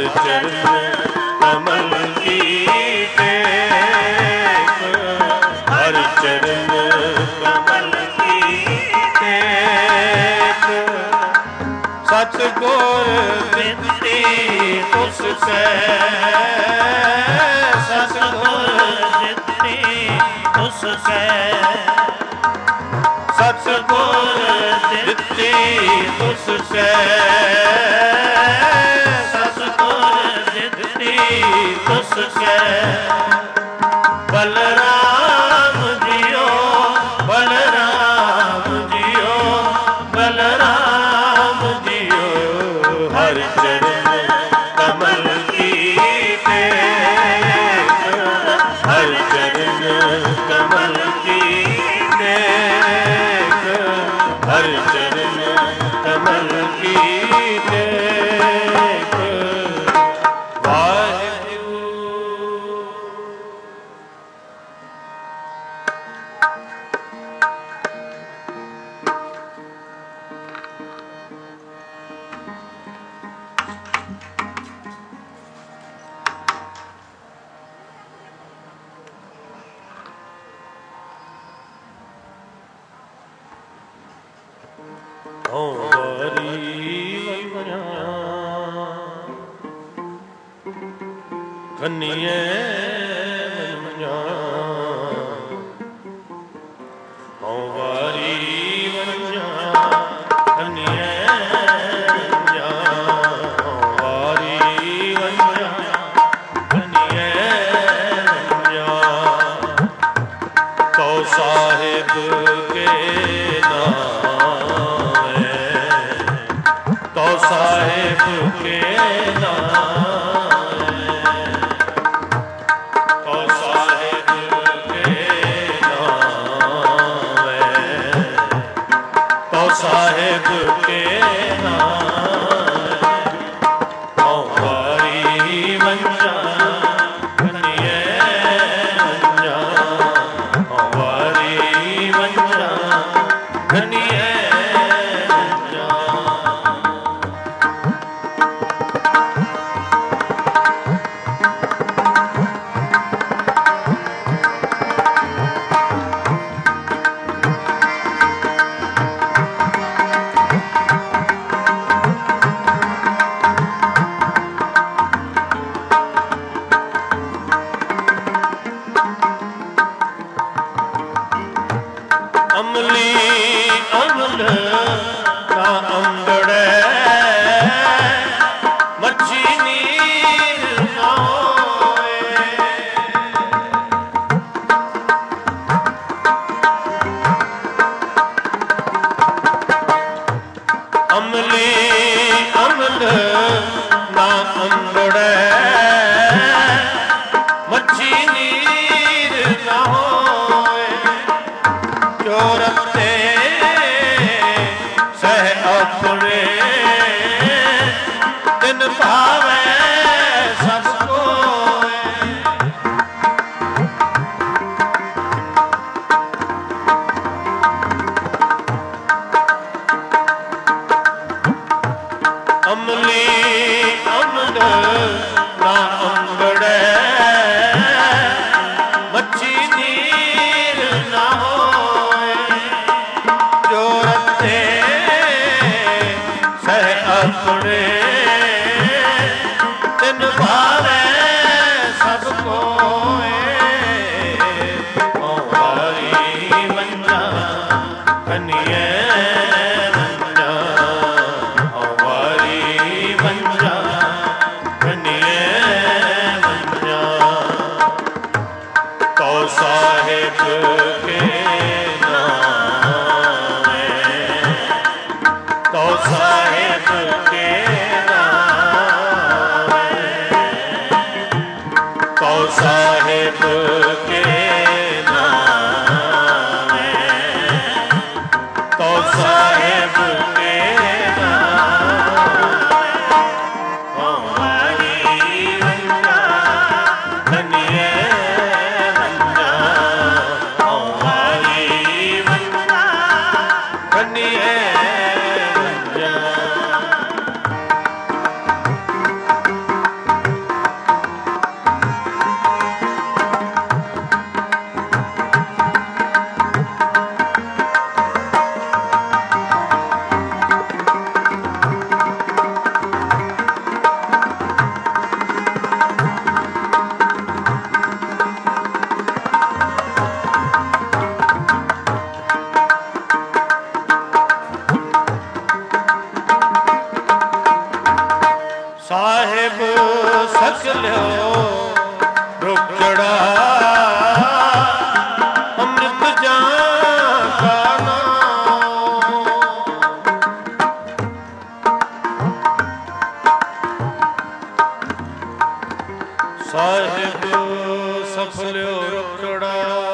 ਚਰਨ ਕਮਲ ਕੀ ਟੇਕ, ਹਰ ਚਰਨ ਕਮਲ ਕੀ ਟੇਕ। ਸਤਿਗੁਰ ਦਿੱਤੀ ਤੁਸ ਕੈ, ਸਤਿਗੁਰ ਦਿੱਤੀ ਤੁਸ ਕੈ, ਸਤਿਗੁਰ ਦਿੱਤੀ ਤੁਸ ਕੈ, ਸਤਿਗੁਰ ਦਿੱਤੀ ਤੁਸ ਕੈ। ਬਲਰਾਮ ਜੀਓ, ਬਲਰਾਮ ਜੀਓ, ਬਲਰਾਮ ਜੀਓ, ਹਰ ਚਰਨ ਕਮਲ ਕੀ ਟੇਕ, ਹਰ ਚਰਨ ਕਮਲ ਕੀ ਟੇਕ, ਹਰ ਚਰਨ ਕਮਲ ਕੀ ਟੇਕ। ਵਾਹਿਗੁਰੂ। ਕੰਨੀਏ ਮਨਮਿਆ, ਹਉ ਵਾਰੀ ਵੰਜਾ, ਕੰਨੀਏ ਵੰਜਾ, ਹਉ ਵਾਰੀ ਵੰਜਾ, ਕੰਨੀਏ ਵੰਜਾ। ਤੋ ਸਾਹਿਬ ਕੇ ਨਾਮ ਹੈ, ਤੋ ਸਾਹਿਬ ਕੇ ਨਾਮ, ਸਾਹਿਬ ਕੇ ਨਾਮ, ਹਉ ਵਾਰੀ ਵੰਜਾ, ਕੰਨੀਏ ਵੰਜਾ, ਹਉ ਵਾਰੀ ਵੰਜਾ, ਕੰਨੀਏ ਵੰਜਾ। ਅਮਲੀ ਅਮਲ ਨਾ ਅੰਬੜੈ, ਮੱਛੀ ਨੀਰ ਨਾ ਹੋਏ। ਅਮਲੀ ਅਮਲ ਨਾ ਅੰਬੜੈ, ਮੱਛੀ ਨੀਰ ਨਾ ਹੋਏ। ਜੋ ਰਤੇ ਸਹਿ ਆਪਣੇ, ਤਿਨ ਭਾਵੈ ਸਭ ਕੋਇ। ਅਮਲੀ ਅਮਲ ਨਾ ਅੰਬੜੈ, ਮੱਛੀ ਨੀਰ ਨਾ ਹੋਏ। ਜੋ ਰਤੇ ਸਹਿ ਆਪਣੇ, ਤਿਨ ਭਾਵੈ ਸਭ ਕੋਇ। ਹਉ ਵਾਰੀ ਵੰਜਾ, ਕੰਨੀਏ ਵੰਜਾ, ਹਉ ਵਾਰੀ ਵੰਜਾ, ਕੰਨੀਏ ਵੰਜਾ। ਤੋ ਸਾਹਿਬ ਕੇ ਨਾਮ ਹੈ, ਤੋ ਸਾਹਿਬ ਕੇ ਨਾਮ ਹੈ, ਤੋ ਸਾਹਿਬ ਕੇ ਨਾਮ ਹੈ, ਤੋ ਸਾਹਿਬ ਕੇ ਨਾਮ ਹੈ। ਹਉ ਵਾਰੀ ਵੰਜਾ, ਕੰਨੀਏ ਵੰਜਾ, ਹਉ ਵਾਰੀ ਵੰਜਾ, ਕੰਨੀਏ ਵੰਜਾ। ਸਾਹਿਬ ਸਕਲਿਓ ਰੁਕੜਾ ਅੰਮ੍ਰਿਤ ਜਾਨ ਕਾ ਨਾਮ। ਸਾਹਿਬ ਸਫਲਿਓ ਰੁਕੜਾ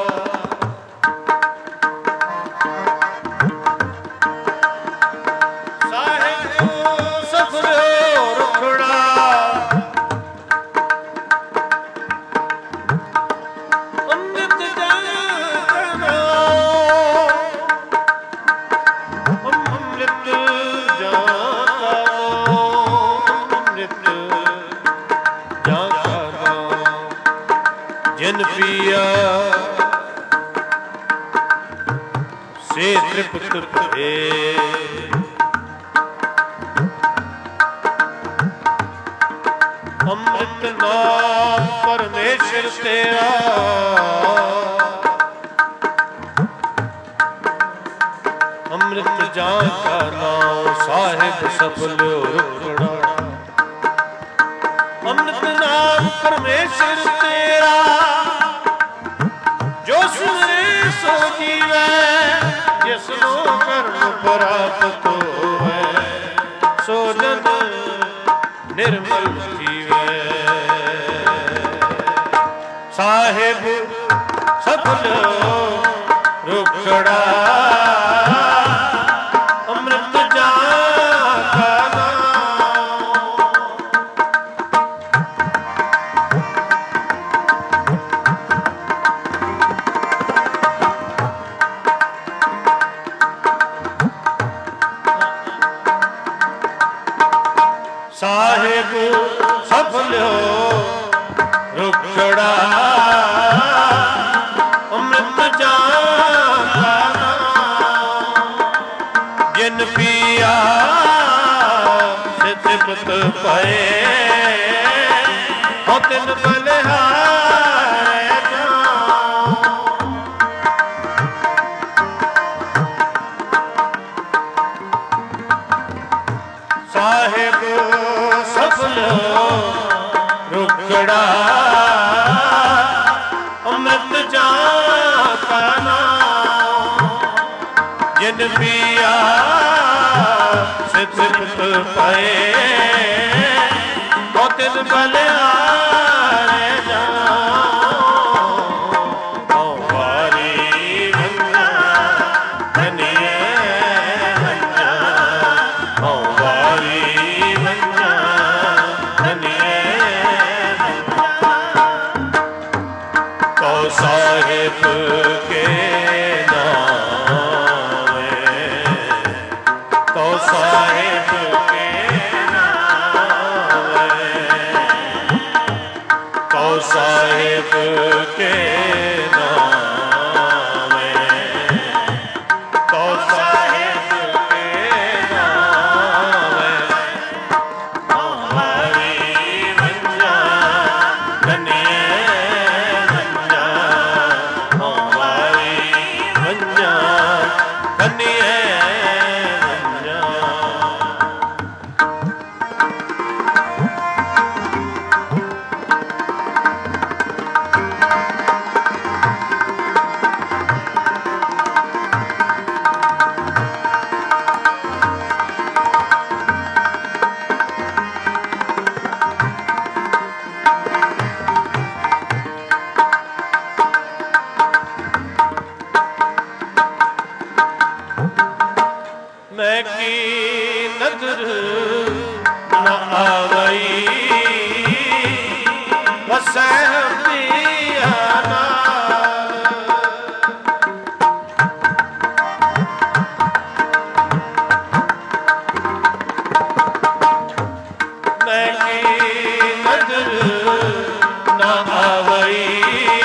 ਜਿਨ ਪੀਆ ਸੇ ਤ੍ਰਿਪਤ ਭਏ। ਅੰਮ੍ਰਿਤ ਨਾਮ ਪਰਮੇਸ਼ਰ ਤੇਰਾ ਅੰਮ੍ਰਿਤ ਜਾਨ ਕਾ ਨਾਮ। ਸਾਹਿਬ ਸਫਲਿਓ ਰੁਕੜਾ ਅੰਮ੍ਰਿਤ ਨਾਮ ਪਰਮੇਸ਼ਰ ਤੇਰਾ। ਜੋ ਸੁਣੇ ਸੋ ਜੀਵੈ ਜਿਸ ਨੂੰ ਕਰਮ ਪ੍ਰਾਪਤ ਹੋਵੇ। ਸੋ ਜਨ ਨਿਰਮਲ ਜੀਵੈ। ਸਾਹਿਬ ਸਫਲਿਓ ਰੁਕੜਾ ਅੰਮ੍ਰਿਤ ਜਾਨ ਕਾ ਨਾਮ। ਸਾਹਿਬ ਸਫਲਿਓ ਰੁਕੜਾ ਅੰਮ੍ਰਿਤ ਜਾਨ ਕਾ ਨਾਮ। ਜਿਨ ਪੀਆ ਸੇ ਤ੍ਰਿਪਤ ਭਏ। ਹੋ ਤਿਨ ਬਲਿਹਾਰੈ ਜਾਮ। ਸਾਹਿਬ ਸਫਲਿਓ ਰੁਕੜਾ ਅੰਮ੍ਰਿਤ ਜਾਨ ਕਾ ਨਾਮ। ਜਿਨ ਪੀਆ ਸੇ ਤ੍ਰਿਪਤ ਭਏ। ਹੋ ਤਿਨ ਬਲਿਹਾਰੈ ਜਾਮ। ਹਉ ਵਾਰੀ ਵੰਜਾ ਧਨੀਏ ਵੰਜਾ। ਹਉ ਵਾਰੀ ਵੰਜਾ ਧਨੀਏ ਵੰਜਾ। ਕਉ ਸਾਹਿਬ ਕੇ ਨਾਮੇ। ਕਉ ਸਾਹਿਬ ਕੇ ਨਾਮੇ। ਕਉ ਸਾਹਿਬ ਕੇ ਨਾਮੇ। ਕਉ ਸਾਹਿਬ ਕੇ ਨਾਮੇ। ਹਉ ਵਾਰੀ ਵੰਜਾ ਧਨੀਏ ਵੰਜਾ। ਹਉ ਵਾਰੀ ਵੰਜਾ ਧਨੀਏ ਵੰਜਾ। ਮੈਂ ਕੀ ਨਦਰ ਨਾ ਆਵਈ ਵਸੈ ਪੀਆ ਨਾਲ। ਮੈਂ ਕੀ ਨਦਰ ਨਾ ਆਵਈ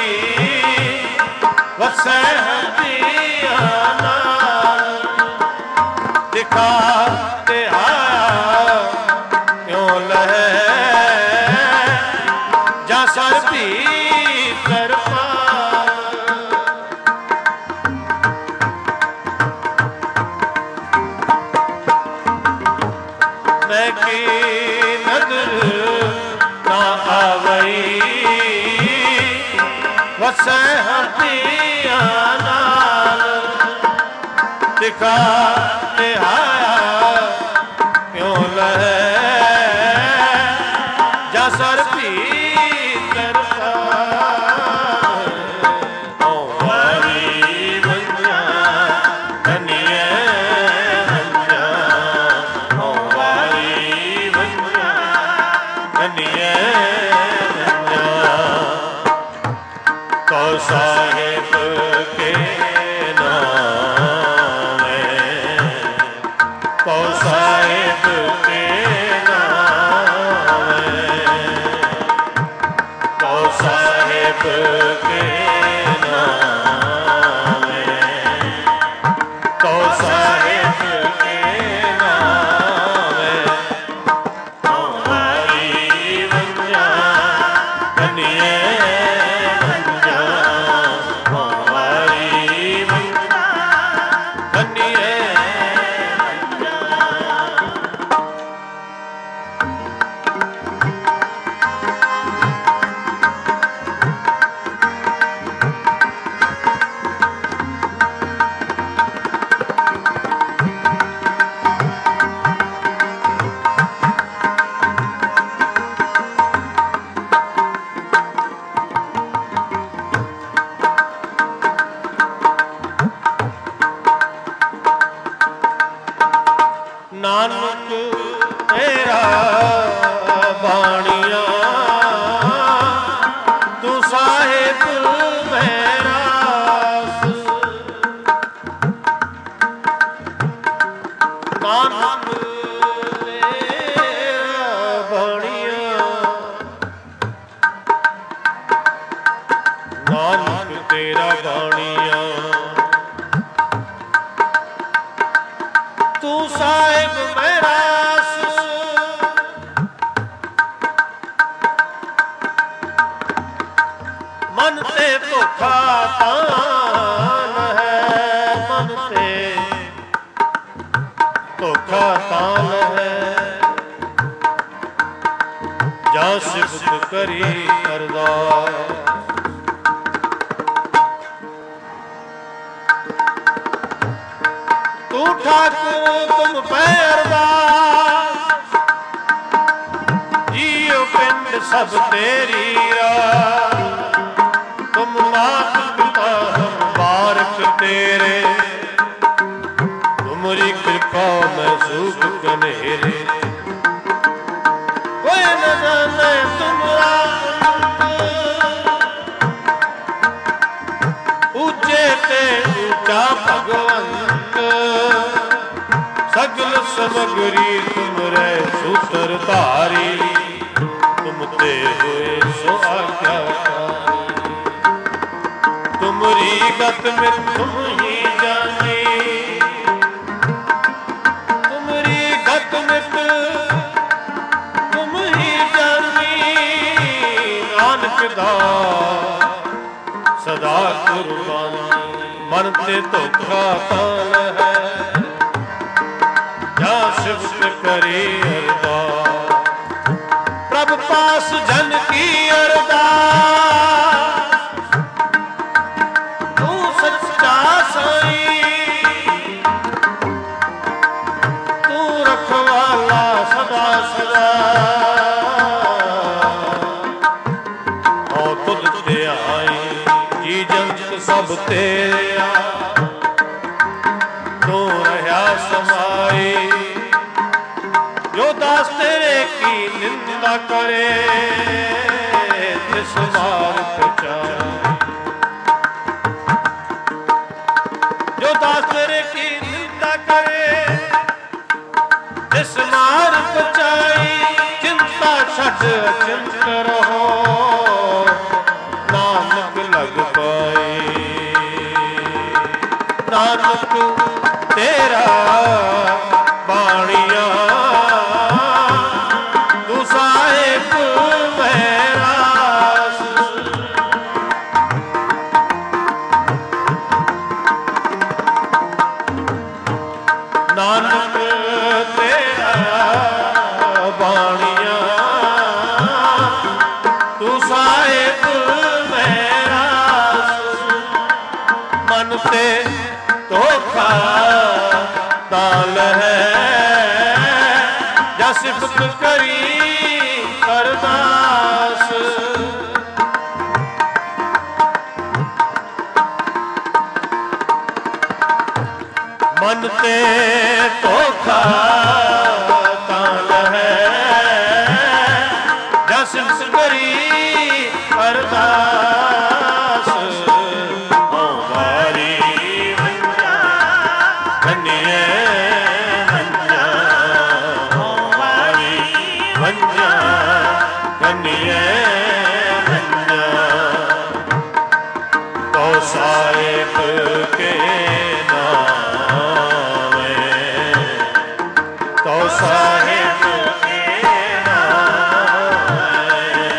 ਵਸੈ ਪੀਆ ਨਾਲ। ਦਿਖਾ ਤੇ ਆਇਆ ਕਿਉਂ ਲਹੈ ਜਾਂ ਸਰ ਭੀਤਰ ਪਾਲ। ਮੈਂ ਕੀ ਨਦਰ ਆਵਈ ਵਸੈ ਹਰਦੀਆ ਨਾਲ ਦਿਖਾ ਲਿਹਾਇਆ ਕਿਉ ਲਹੈ ਜਾ ਸਰ ਭੀਤਰ ਸਾਹਿਬ ਕੇ ਨਾਮੇ ਕੋ ਸਾਹਿਬ ਕੇ ਨਾਮੇ ਕੋ ਸਾਹਿਬ ਕੇ ਨਾਮੇ ਕੋ ਸਾਹਿਬ ਕੇ ਨਾਮੇ ਹਮਾਰੀ ਵੰਜਾ ਕਨੀਏ ਨਾਨਕ ਤੇਰਾ ਬਾਣੀਆ ਤੂੰ ਸਾਹਿਬ ਮੇਰਾ ਨਾਨਕ ਤੇਰਾ ਬਾਣੀਆ ਨਾਨਕ ਤੇਰਾ ਬਾਣੀਆ ਤੂੰ ਸਾਹਿਬ ਮੇਰਾ ਮਨ ਤੇ ਧੋਖਾ ਤਾਨ ਹੈ ਮਨ ਤੇ ਧੋਖਾ ਤਾਨ ਹੈ ਜਾਂ ਸਿਫਤ ਕਰੀ ਅਰਦਾਸ ਤੂੰ ਠਾਕੁਰ ਤੁਮ ਪੈ ਅਰਦਾਸ ਜੀਉ ਪਿੰਡ ਸਭ ਤੇਰੀ ਤੁਮ ਮਾਤ ਪਿਤਾ ਹਮ ਬਾਰਕ ਤੇਰੇ ਤੁਮਰੀ ਕਿਰਪਾ ਮੈਂ ਸੁਖ ਕਨੇਰੇ ਕੋਈ ਨ ਜਾਣੇ ਤੁਮਰਾ ਉੱਚੇ ਤੇ ਉੱਚਾ ਭਗਵੰਤ ਸਗਲ ਸਮਗਰੀ ਤੁਮਰੇ ਸੂਤਰ ਧਾਰੀ ਤੁਮ ਤੇ ਹੋਏ ਸੋ ਆਗਿਆਕਾਰੀ ਤੁਮਰੀ ਗਤ ਮੈਂ ਤੁਮ ਹੀ ਜਾਣੀ ਤੁਮਰੀ ਗਤ ਮੈਂ ਤੁਮ ਹੀ ਜਾਣੀ ਨਾਨਕ ਦਾ ਸਦਾ ਕੁਰਬਾਨੀ ਮਨ ਤੇ ਧੋਖਾ ਤਾਨ ਹੈ ਜਾਂ ਸਿਫਤ ਕਰੀ ਅਰਦਾਸ ਪ੍ਰਭ ਪਾਸ ਜਨ ਕੀ ਅਰਦਾਸ ਤੂੰ ਸੱਚਾ ਸਾਈਂ ਤੂੰ ਰਖਵਾਲਾ ਸਦਾ ਸਦਾ ਹੋ ਤੁਧ ਤੇ ਆਈ ਜੀ ਜੰਤ ਸਭ ਤੇਰਾ ਤੂੰ ਰਹਾ ਸਮਾਈ ਜੋ ਦਾਸ ਤੇਰੇ ਕੀ ਨਿੰਦਾ ਕਰੇ ਤਿਸ ਮਾਰ ਪਹੁੰਚਾਏ ਜੋ ਦਾਸ ਤੇਰੇ ਕੀ ਨਿੰਦਾ ਕਰੇ ਤਿਸ ਮਾਰ ਪਹੁੰਚਾਈ ਚਿੰਤਾ ਛੱਡ ਅਚਿੰਤ ਰਹੋ ਨਾਨਕ ਲਗ ਪਾਏ ਨਾਨਕ ਤੇਰਾ ਬਾਣੀਆ ਤੂੰ ਸਾਹਿਬ ਮੇਰਾ ਨਾਨਕ ਤੇਰਾ ਬਾਣੀਆ ਤੇ ਧੋਖਾ ਤਾਂ ਲਹੈ, ਜਸ ਸਿਫਤ ਕਰੀ ਅਰਦਾਸ। ਮਨ ਤੇ ਧੋਖਾ ਤਾਂ ਲਹੈ, ਜਸ ਸਿਫਤ ਕਰੀ ਅਰਦਾਸ। ਹਉ ਵਾਰੀ ਵੰਜਾ ਧੰਨੀਏ ਵੰਜਾ, ਹਉ ਵਾਰੀ ਵੰਜਾ ਧੰਨੀਏ ਵੰਜਾ। ਕਉ ਸਾਹਿਬ ਕੇ ਨਾਮੇ, ਕਉ ਸਾਹਿਬ ਕੇ ਨਾਮੇ,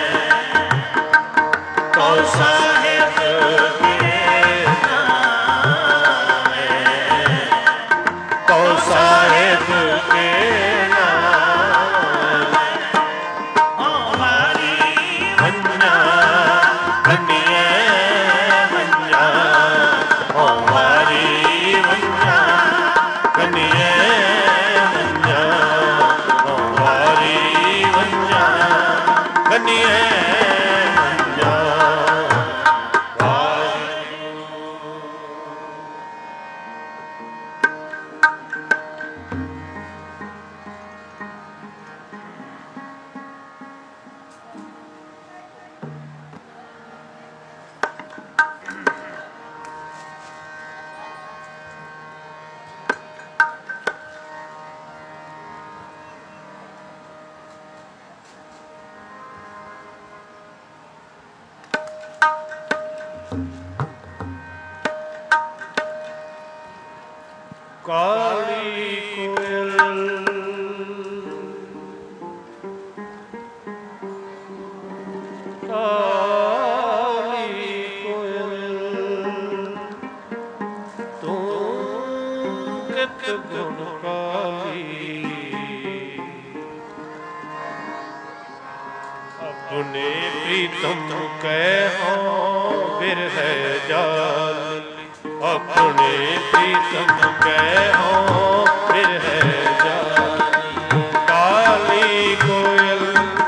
ਕਉ ਸਾਹਿਬ ਕੇ ਨਾਮੇ, ਕਉ ਸਾਹਿਬ ਕੇ ਨਾਮੇ। ਹਉ ਵਾਰੀ ਵੰਜਾ ਧੰਨੀਏ ਵੰਜਾ, ਹਉ ਵਾਰੀ ਵੰਜਾ ਧੰਨੀਏ ਵੰਜਾ, ਹਉ ਵਾਰੀ ਵੰਜਾ ਧੰਨੀਏ ਵੰਜਾ। ਕਾਲੀ ਕੋਇਲ ਕਾਲੀ ਕੋਇਲ, ਤੂੰ ਕਿਤ ਗੁਣ ਕਾਲੀ। ਆਪਣੇ ਪ੍ਰੀਤਮ ਕਹਿ ਹੋ ਬਿਰਹਿ ਜਾਲੀ, ਆਪਣੇ ਪ੍ਰੀਤਮ ਕਹਿ ਹੋ ਬਿਰਹਿ ਜਾਲੀ। ਕਾਲੀ ਕੋਇਲ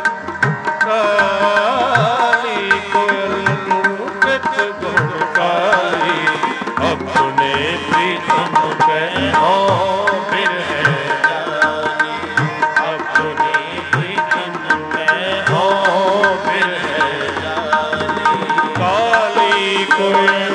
ਕਾਲੀ ਕੋਇਲ, ਕਿਤ ਗੁਣ ਕਾਲੀ। ਆਪਣੇ ਪ੍ਰੀਤਮ ਕਹਿ ਹੋ ਬਿਰਹਿ ਜਾਲੀ, ਆਪਣੇ ਪ੍ਰੀਤਮ ਕਹਿ ਹੋ ਬਿਰਹਿ ਜਾਲੀ। ਕਾਲੀ ਕੋਇਲ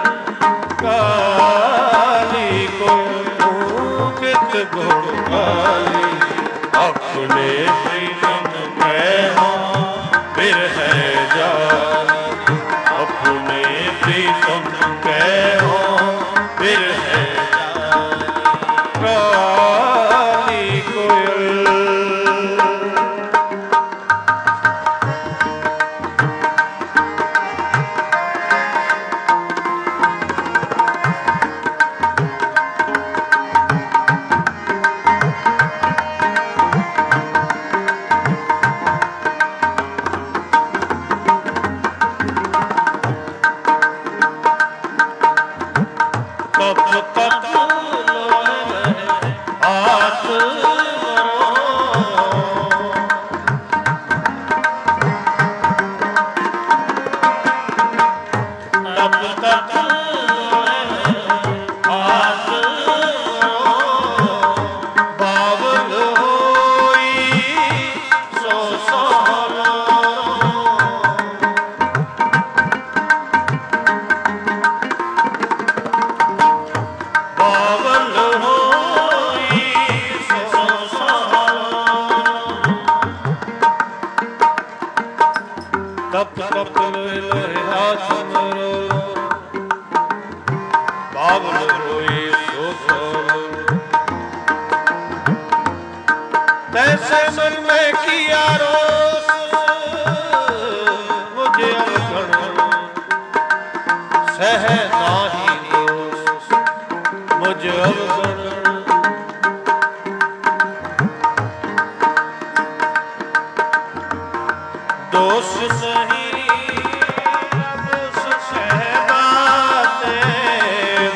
ਕਾਲੀ ਕੋਇਲ, ਤੂੰ ਕਿਤ ਗੁਣ ਕਾਲੀ। ਆਪਣੇ ਪ੍ਰੀਤਮ ਕਹਿ ਹੋ ਬਿਰਹਿ ਜਾਲੀ, ਆਪਣੇ ਪ੍ਰੀਤਮ ਕਹਿ ਹੋ ਬਿਰਹਿ ਜਾਲੀ। ਕਾਲੀ ਕੋਇਲ ਤਪ ਤਪ ਲੋਹਿ ਹਾਥ ਮਰੋ, ਬਾਵਲ ਹੋਈ ਸੋ ਸੋ। ਤੈਸੇ ਮਨ ਮੈਂ ਕੀਆ ਰੋਸ, ਮੁਝੇ ਅਵਗਣ ਸਹਿ ਨਾਹੀ ਦੋਸ। ਮੁਝ ਅਵਗਣ ਦੋਸ ਨਹੀਂ, ਰਬ ਸਹਿ ਬਾਤੇ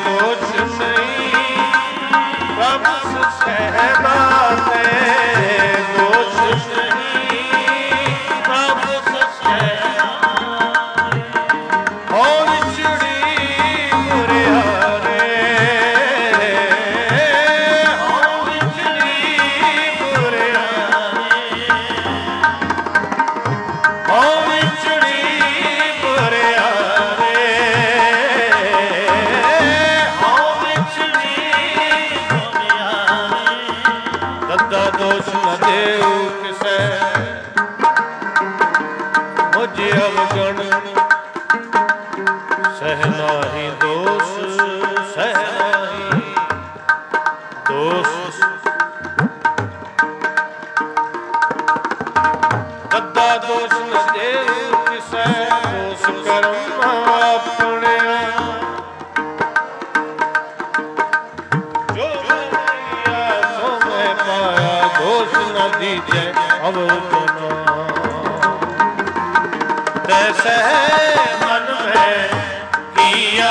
मुझ अवगण सह नाही दोष, सह नाही दोष। कदा दोष न देव किसै, दोष कर्म अपने। जो किया सो मैं पाया, दोष न दीजै अवजना। तैसे मन में किया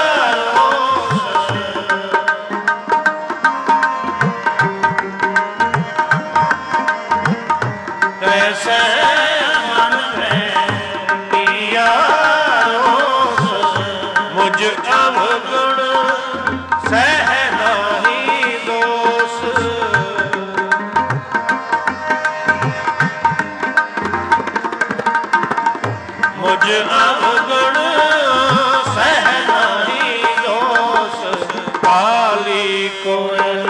तैसे मन में किया मुझ अवगुण सह नाही दोष। मुझ अवगुण सह नाही दोष। काली कोयल,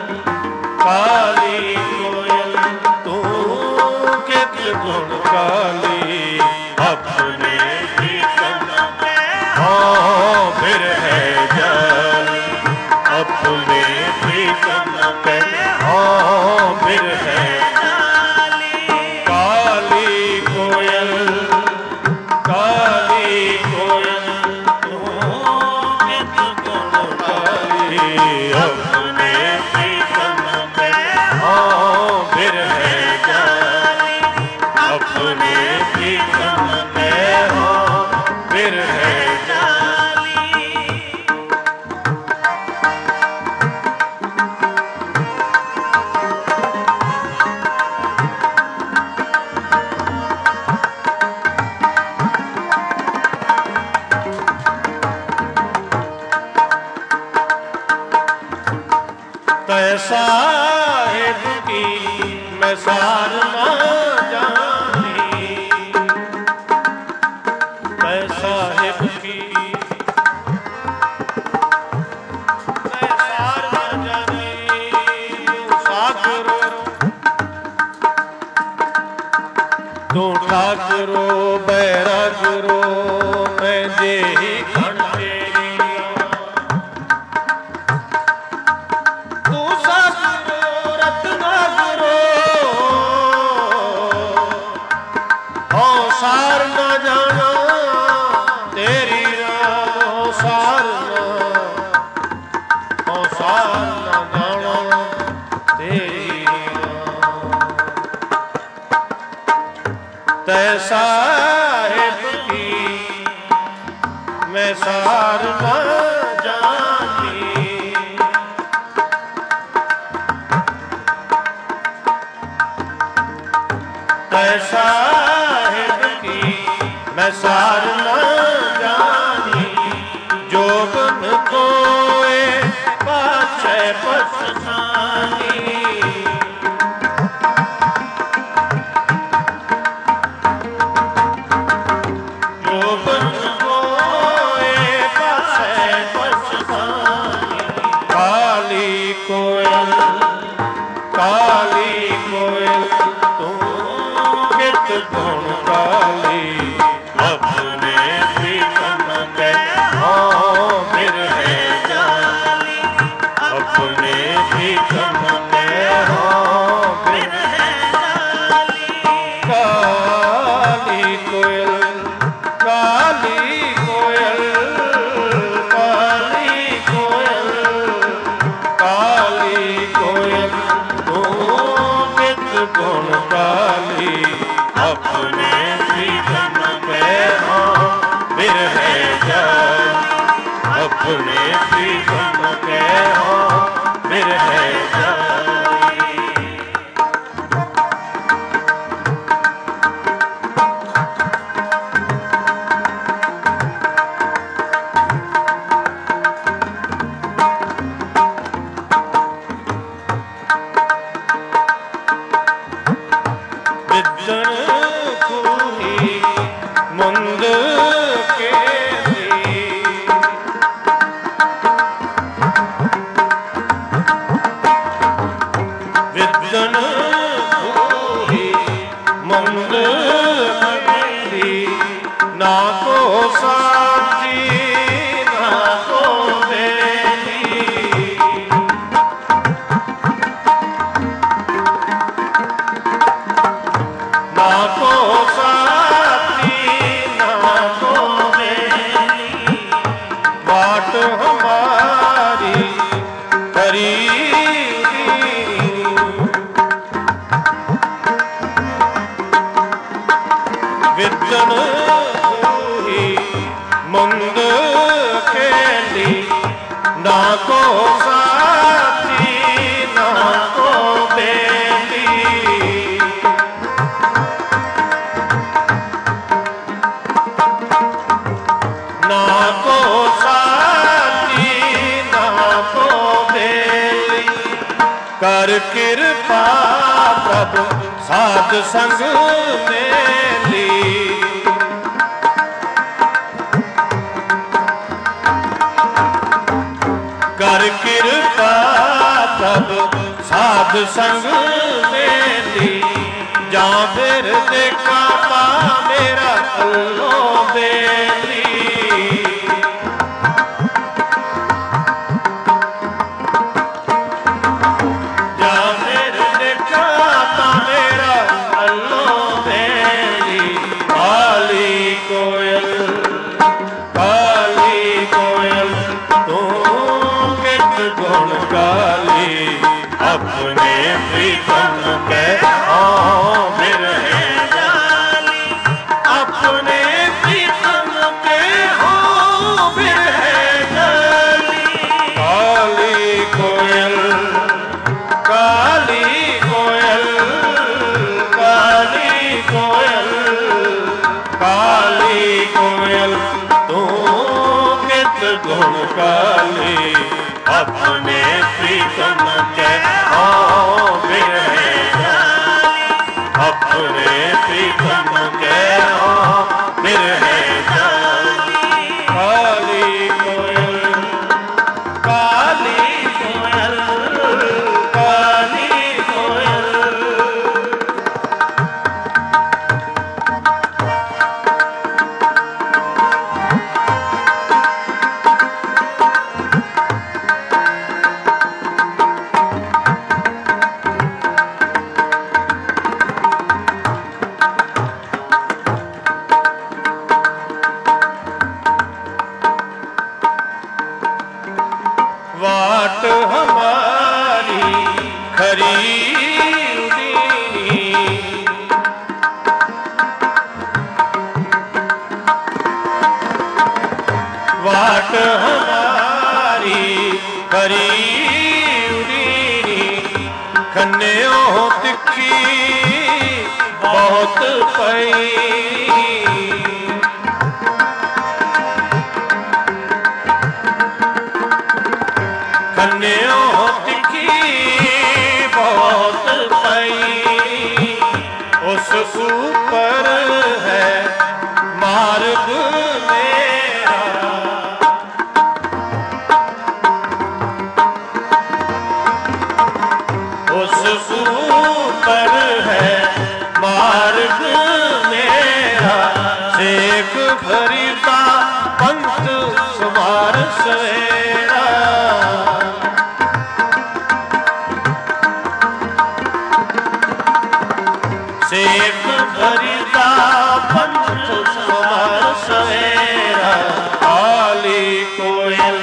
काली कोयल तू कित गुण काली। अपने प्रीतम हाँ फिर है जाली, अपने प्रीतम पे हाँ फिर है जाली। काली कोयल, काली कोयल तू कित गुण काली। अपने प्रीतम पे हाँ फिर है जाली, अपने प्रीतम पे हाँ फिर है जाली। तैसा साहिब की मैं सार ना जानी। मैं साहिब की मैं सार ना जानी। साकरो तू ठाकरो बैरागरो मैं जेही खड़ तेरी। तू साकरो रत्नाकरो हो सार न जाना तेरी राम। हो सार न जाना तेरी राम। तैसा साहिब की मैं सार न जानी। तैसा साहिब की मैं सार न जानी। जोगन कोए पाछे पछतानी। काली कोयल, काली कोयल तू कित गुण काली। अपने प्रीतम के हाँ फिर है जाली। अपने प्रीतम के हाँ फिर है जाली। काली कोयल, काली कोयल, काली कोयल, काली कोयल तू कित गुण काली। अपने प्रीतम पे हाँ फिर है जाली। अपने प्रीतम पे हाँ फिर है जाली। विद्दन खूही मुंद के विद्दन खूही मुंद के ना को साथी ना को बेली, ना को साथी ना को बेली, बाट हमारी करी विद्यन ही मंद अकेली, ना को साथी ना को बेली, ना को साथी ना को बेली, कर कृपा प्रभु साध संग मेली, कर कृपा प्रभु साध संग मेली, जा फिर देखा पा मेरा अल्लो बेली, जा फिर देखा पा मेरा अल्लो बेली, काली कोयल तू कित गुण गाली, अपने प्रीतम के बिरहे जाली, अपने प्रीतम के बिरहे जाली, काली कोयल काली कोयल काली कोयल काली कोयल तू कित गुण काली, अपने प्रीतम के बिरहे जाली, अपने प्रीतम के बिरहे जाली, काली कोयल काली कोयल काली कोयल, वाट हमारी खरी उड़ीनी, वाट हमारी खरी उड़ीनी, खन्ने तिखी बहुत पई, खन्ने तिखी बहुत पई, उस ऊपर है मार्ग मेरा, उस ऊपर है मार्ग मेरा, शेख फरीदा पंथ सुमार सवेरा, शेख फरीदा पंथ सुमार सवेरा, काली कोयल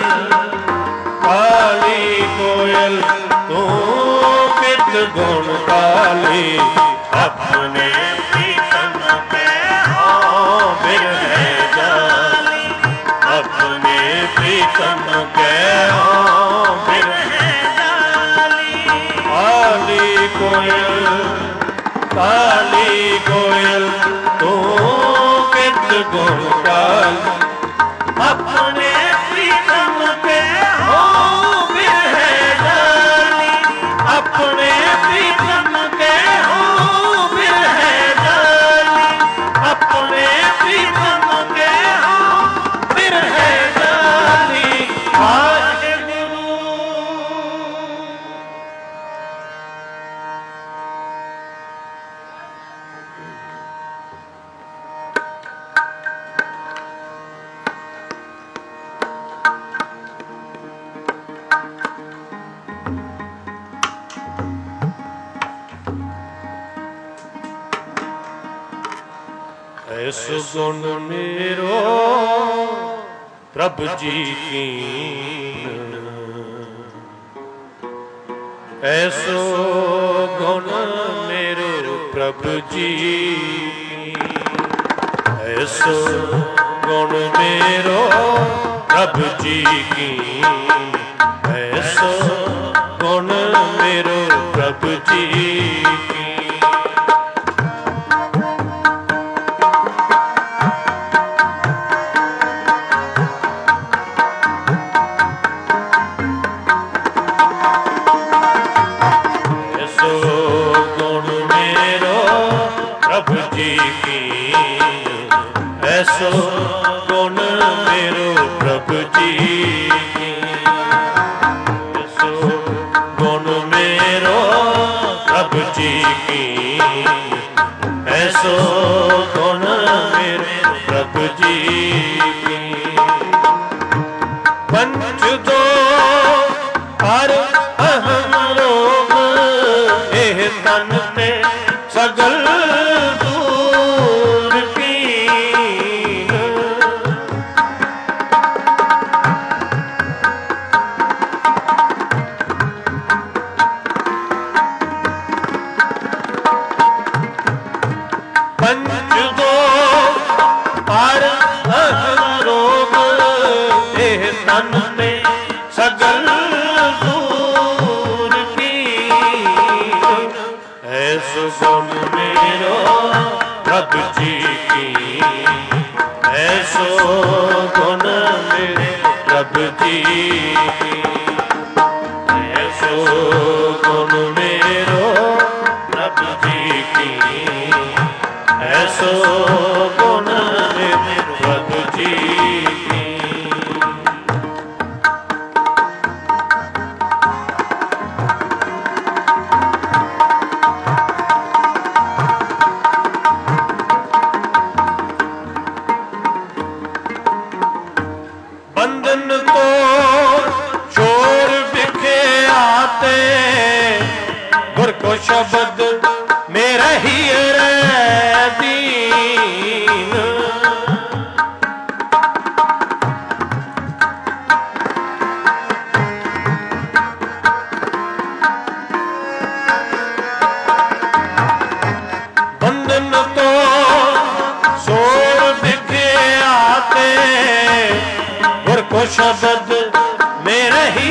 तू कित गुण काली, अपने प्रीतम के बिरहे जाली, अपने प्रीतम के बिरहे जाली, काली कोयल तू कित गुण काली, अपने प्रीतम के बिरहे जाली, अपने प्रीतम के बिरहे जाली, अपने प्रीतम के बिरहे जाली, वाहे गुरु ऐसो गुण मेरो प्रभु जी कीन, ऐसो गुण मेरो प्रभु जी, ऐसो गुण मेरो प्रभु जी कीन, ऐसो गुण मेरो प्रभु जी कीन। ऐसो गुण मेरो प्रभु जी कीन, ऐसो गुण मेरो प्रभु जी कीन, ऐसो गुण मेरो प्रभु जी कीन। पंच दो हर अहम रोग एह तन पे सगल शब्द मेरा ही दीन, बंधन तो सोर दिखे आते, गुर को शब्द मेरा ही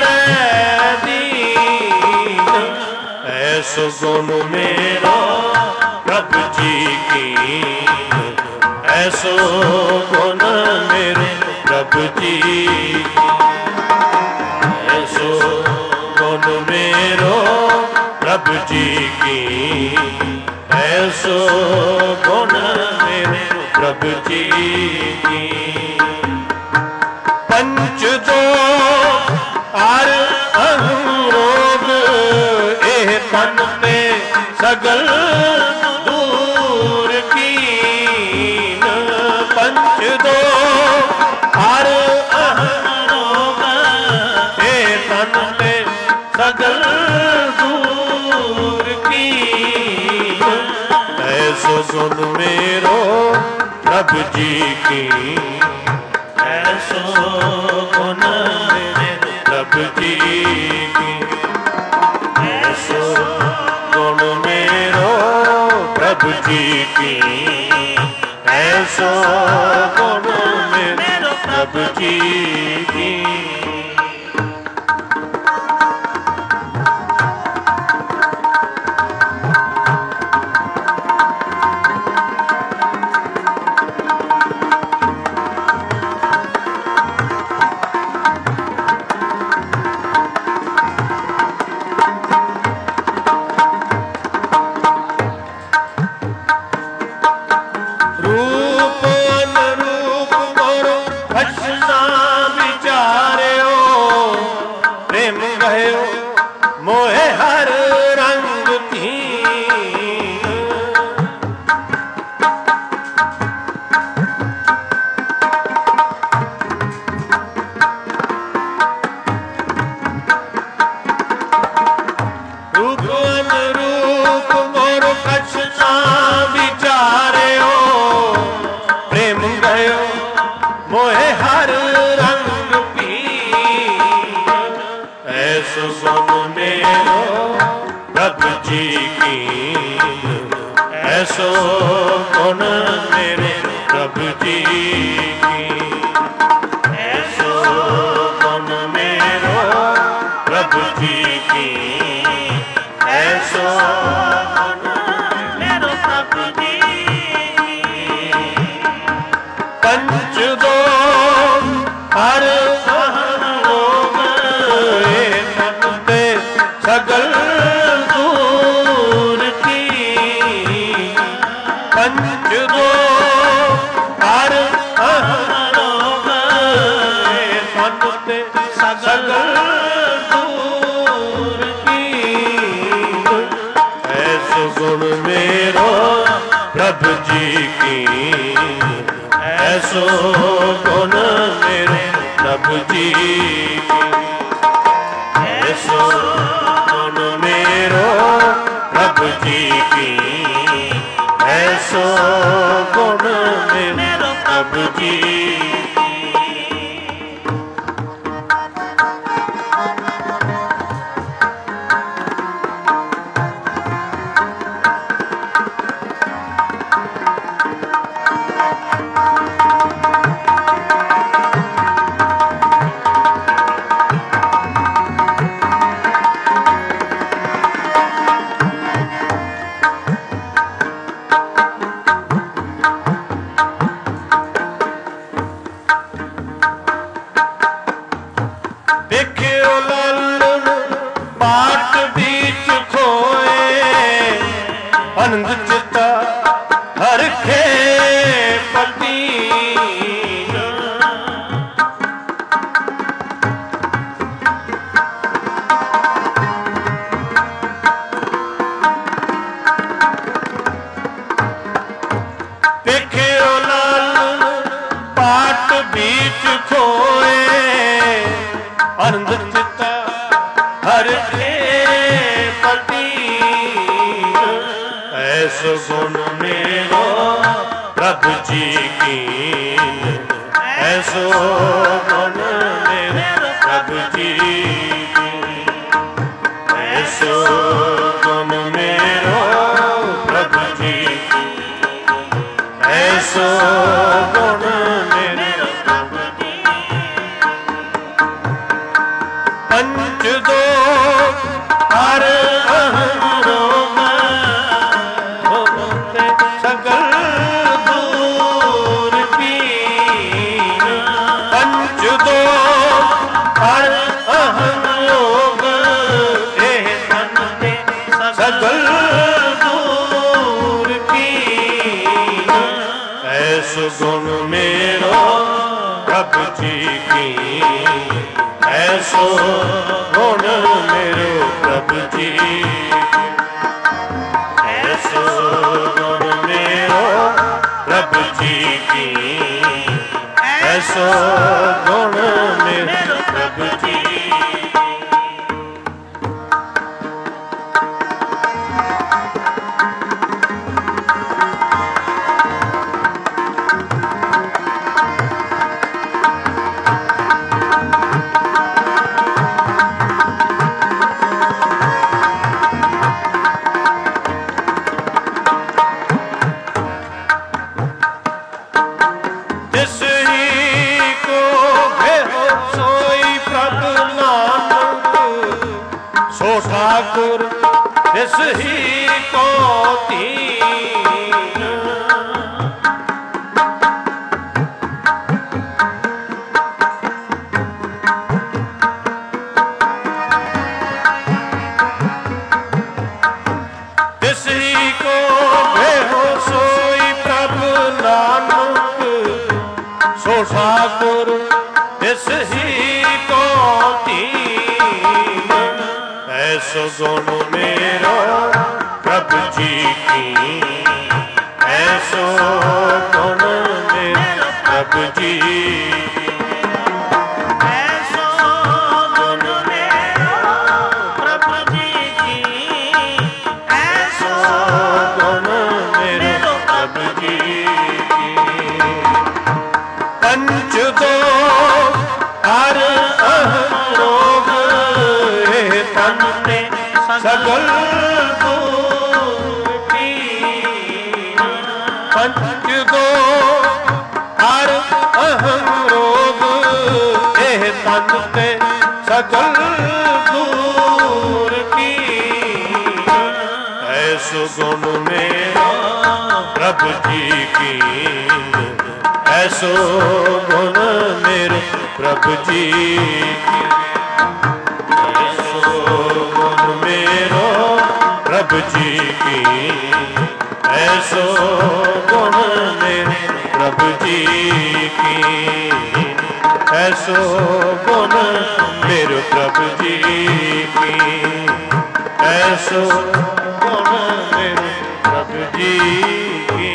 ऐसो गुण मेरो प्रभु जी कीन, ऐसो गुण मेरो प्रभु जी, ऐसो गुण मेरो प्रभु जी कीन, ऐसो गुण मेरो प्रभु जी कीन। पंच दो आर तन पे सगल दूर कीन, पंच दो हर अहम तन पे सगल दूर कीन, ऐसो गुण मेरो प्रभु जी कीन, ऐसो गुण मेरो प्रभु जी कीन, ऐसो गुण मेरो प्रभु जी कीन, ऐसो गुण मेरो प्रभु जी कीन। रूप अनुरूप मोर भजना विच जी की ऐसो गुण मेरे प्रभु जी की ऐसो गुण मेरो प्रभु जी की ऐसो गुण मेरो प्रभु जी की पंच दो हर लोग मन ते सगल दूर की पंच दो हर लोग मन ते सगल दूर की ऐसो गुण मेरो प्रभु जी की ऐसो गुण मेरे प्रभु जी की ऐसो गुण मेरो प्रभु जी की ऐसो गुण मेरो प्रभु जी देखियो लालन बाट बीच खोए आनंद चिता हरखे पति देखियो लालन बाट बीच खोए आनंद चिता हर पति ऐसो गुण मेरो प्रभु जी की ऐसो गुण मेरो प्रभु जी की ऐसो गुण मेरो प्रभु जी की ऐसो गुण मेरो प्रभु जी पंच दो हर रोग होते सगल दूर की पंच दो हर रोग होते सगल दूर की ऐसो गुण मेरो प्रभु जी की ऐसो गुण मेरो प्रभु जी ऐसो गुण मेरो प्रभु जी की ऐसो गुण मेरो प्रभु जी जिस ही को भेहो सोई प्रभु नानक सो ठाकुर जिस ही को दीन जिस ही को भेहो सोई प्रभु नानक सो ठाकुर जिस ही को दीन ऐसो गुण मेरो प्रभु जी की ऐसो गुण मेरो प्रभु जी ऐसो गुण मेरो प्रभु जी की ऐसो गुण मेरो प्रभु जी पंच दो हर रोग तन सगल सगल दूर की। ऐसो गुण मेरा प्रभु जी की, ऐसो गुण मेरे प्रभु जी की। ऐसो गुण मेरो प्रभु जी की, ऐसो गुण मेरे प्रभु जी की। ऐसो गुण मेरे प्रभु जी की, ऐसो गुण मेरे प्रभु जी की।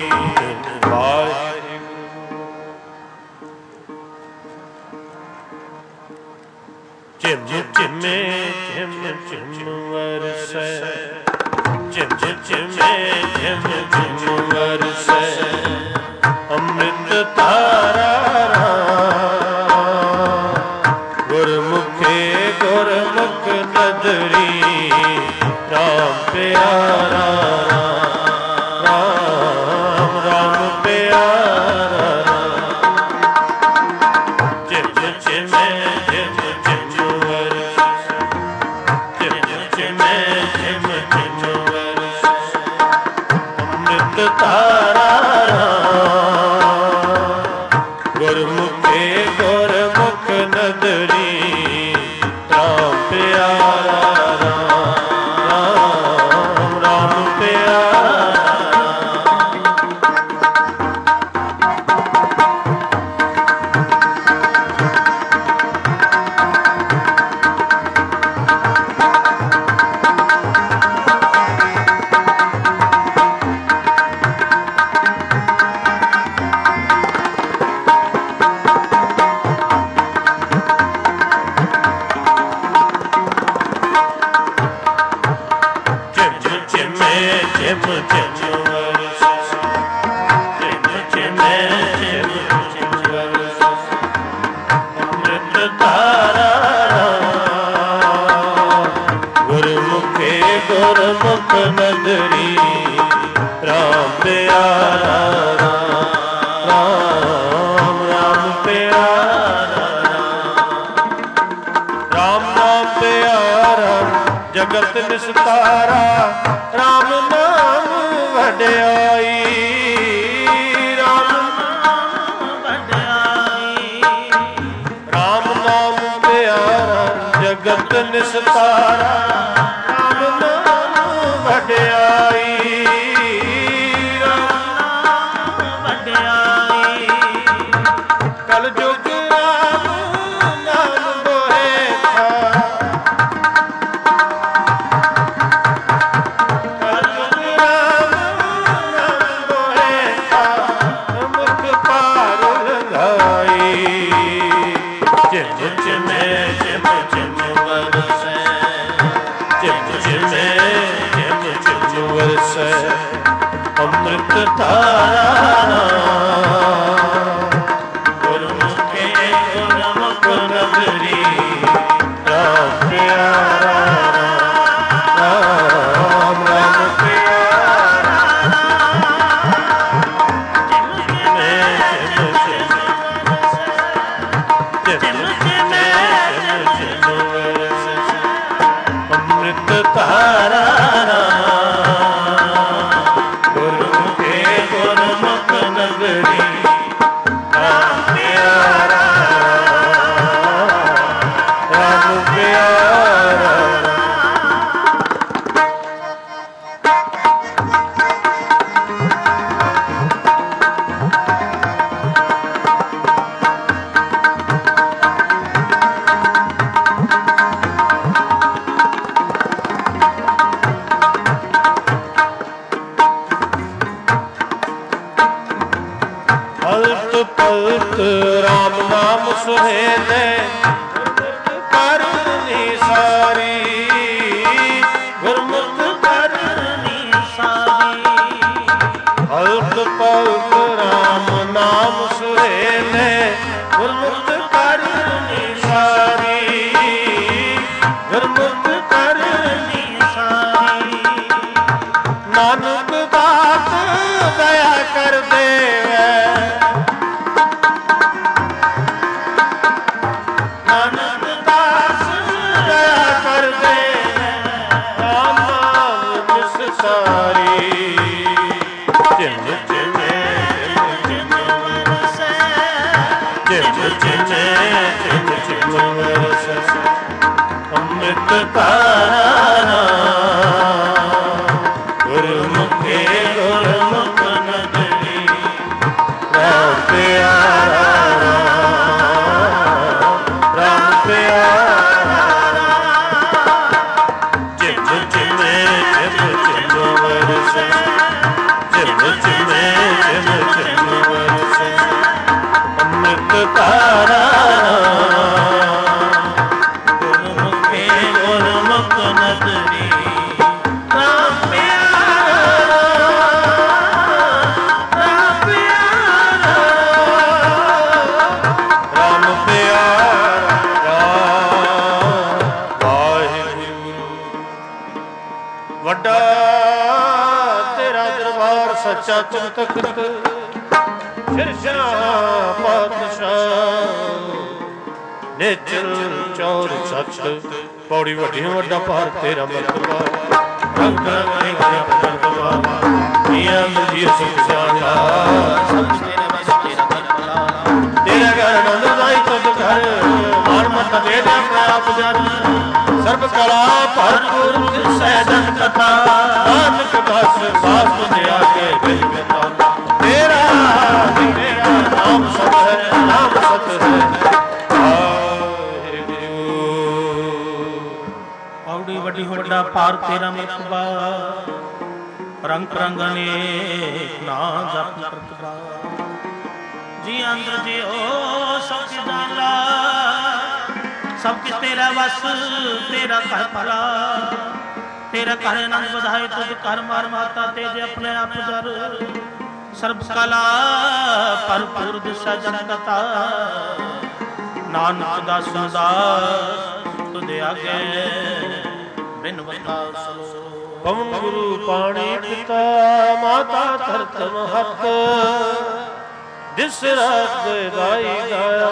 झिम झिमे झिम झिम वरसै, झिम झिमे झिम झिम वरसै अमृत धारा गुरमुखे गुरमुख नदरी। राम प्यारा राम राम प्यारा। झिम झिमे झिम झिम वरसै, झिम झिमे झिम झिम वरसै अमृत धारा गुरमुखे गुरमुख नदरी। राम प्यारा राम राम प्यारा। गुरमुख नगरी। राम प्यारा राम राम प्यारा। राम नाम प्यारा जगत निस्तारा। राम नाम वड्याई, राम नाम वड्याई। राम नाम प्यारा जगत निस्तारा। वड्याई वड्याई। कल जुग राम नाम बोए था, कल जुग राम नाम बोए था मुख पार लगाई। झिम झिमे झिम झिम वरसै, झिम झिमे वरसै अमृत धारा गुरमुखे गुरमुख नगरी। राम प्यारा राम राम प्यारा। झिम झिमे झिम वरसै अमृत धारा पलत राम नाम सुहेले करनी सारी। गुरमुख करनी सारी। पलत पलत राम नाम सुहेले गुरमुख करनी सारी। गुरमुख करनी सारी। नानक दास दया कर देवे, चिम चिमे चिम चिम बरसे अमृत धारा गुरमुखे गुरमुख नगरी राम प्यारा राम प्यारा चिम चिमे चिम चिम बरसे चिम चिमे चिम चिम बरसे अमृत धारा गुरमुखे गुरमुख नगरी राम प्यारा राम प्यारा राम प्यारा वाहिगुरु वड्डा तेरा दरबार सच्चा तुम तख्त शिरशाह पातशाह नेचल चौर सत पौड़ी वड्डी वड्डा पार तेरा मरतबा रंग रंग मरतबा मियां मुझे सुख जाना तेरा घर नंद दाई तुझ घर मान मत दे दे अपने आप जन सर्व कला भरपूर सैदन कथा नानक दास सास तुझे आगे गई बेटा तेरा नाम सत है नाम सत है औड़ी वड्डी वड्डा पार तेरा मरतबा रंग रंग अनेक ना जप प्रतबा जी अंदर जी ओ सब किस डाला सब किस तेरा वस तेरा कर भला तेरा कर नंद बधाए तुझ कर मार माता तेज अपने आप जर सर्व कला भरपूर दिशा जनकता नानक दास दास तुझे आगे बिन बता सलो पवन गुरु पाणी पिता माता धरत महत जिस रात दाई गाया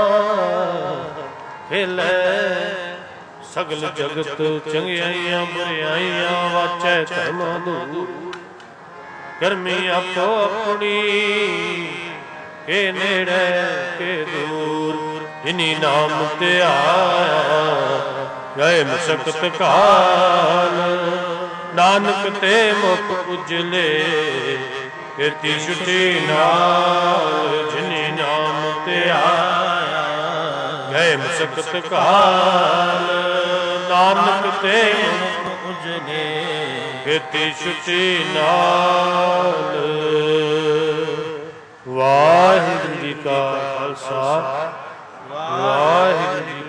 खेले सगल जगत चंगियाइयां बुराइयां वाचै धर्म दूर गर्मी आपो अपनी के नेड़े के दूर इन्हीं नाम ते आया गए मशक्कत काल नानक ते मुख उजले कीर्ति छुटी नाल जिन्हीं नाम ते आया गए मशक्कत काल नानक ते मुख उजले कीर्ति छुटी नाल वाहिगुरू जी का खालसा वाहिगुरू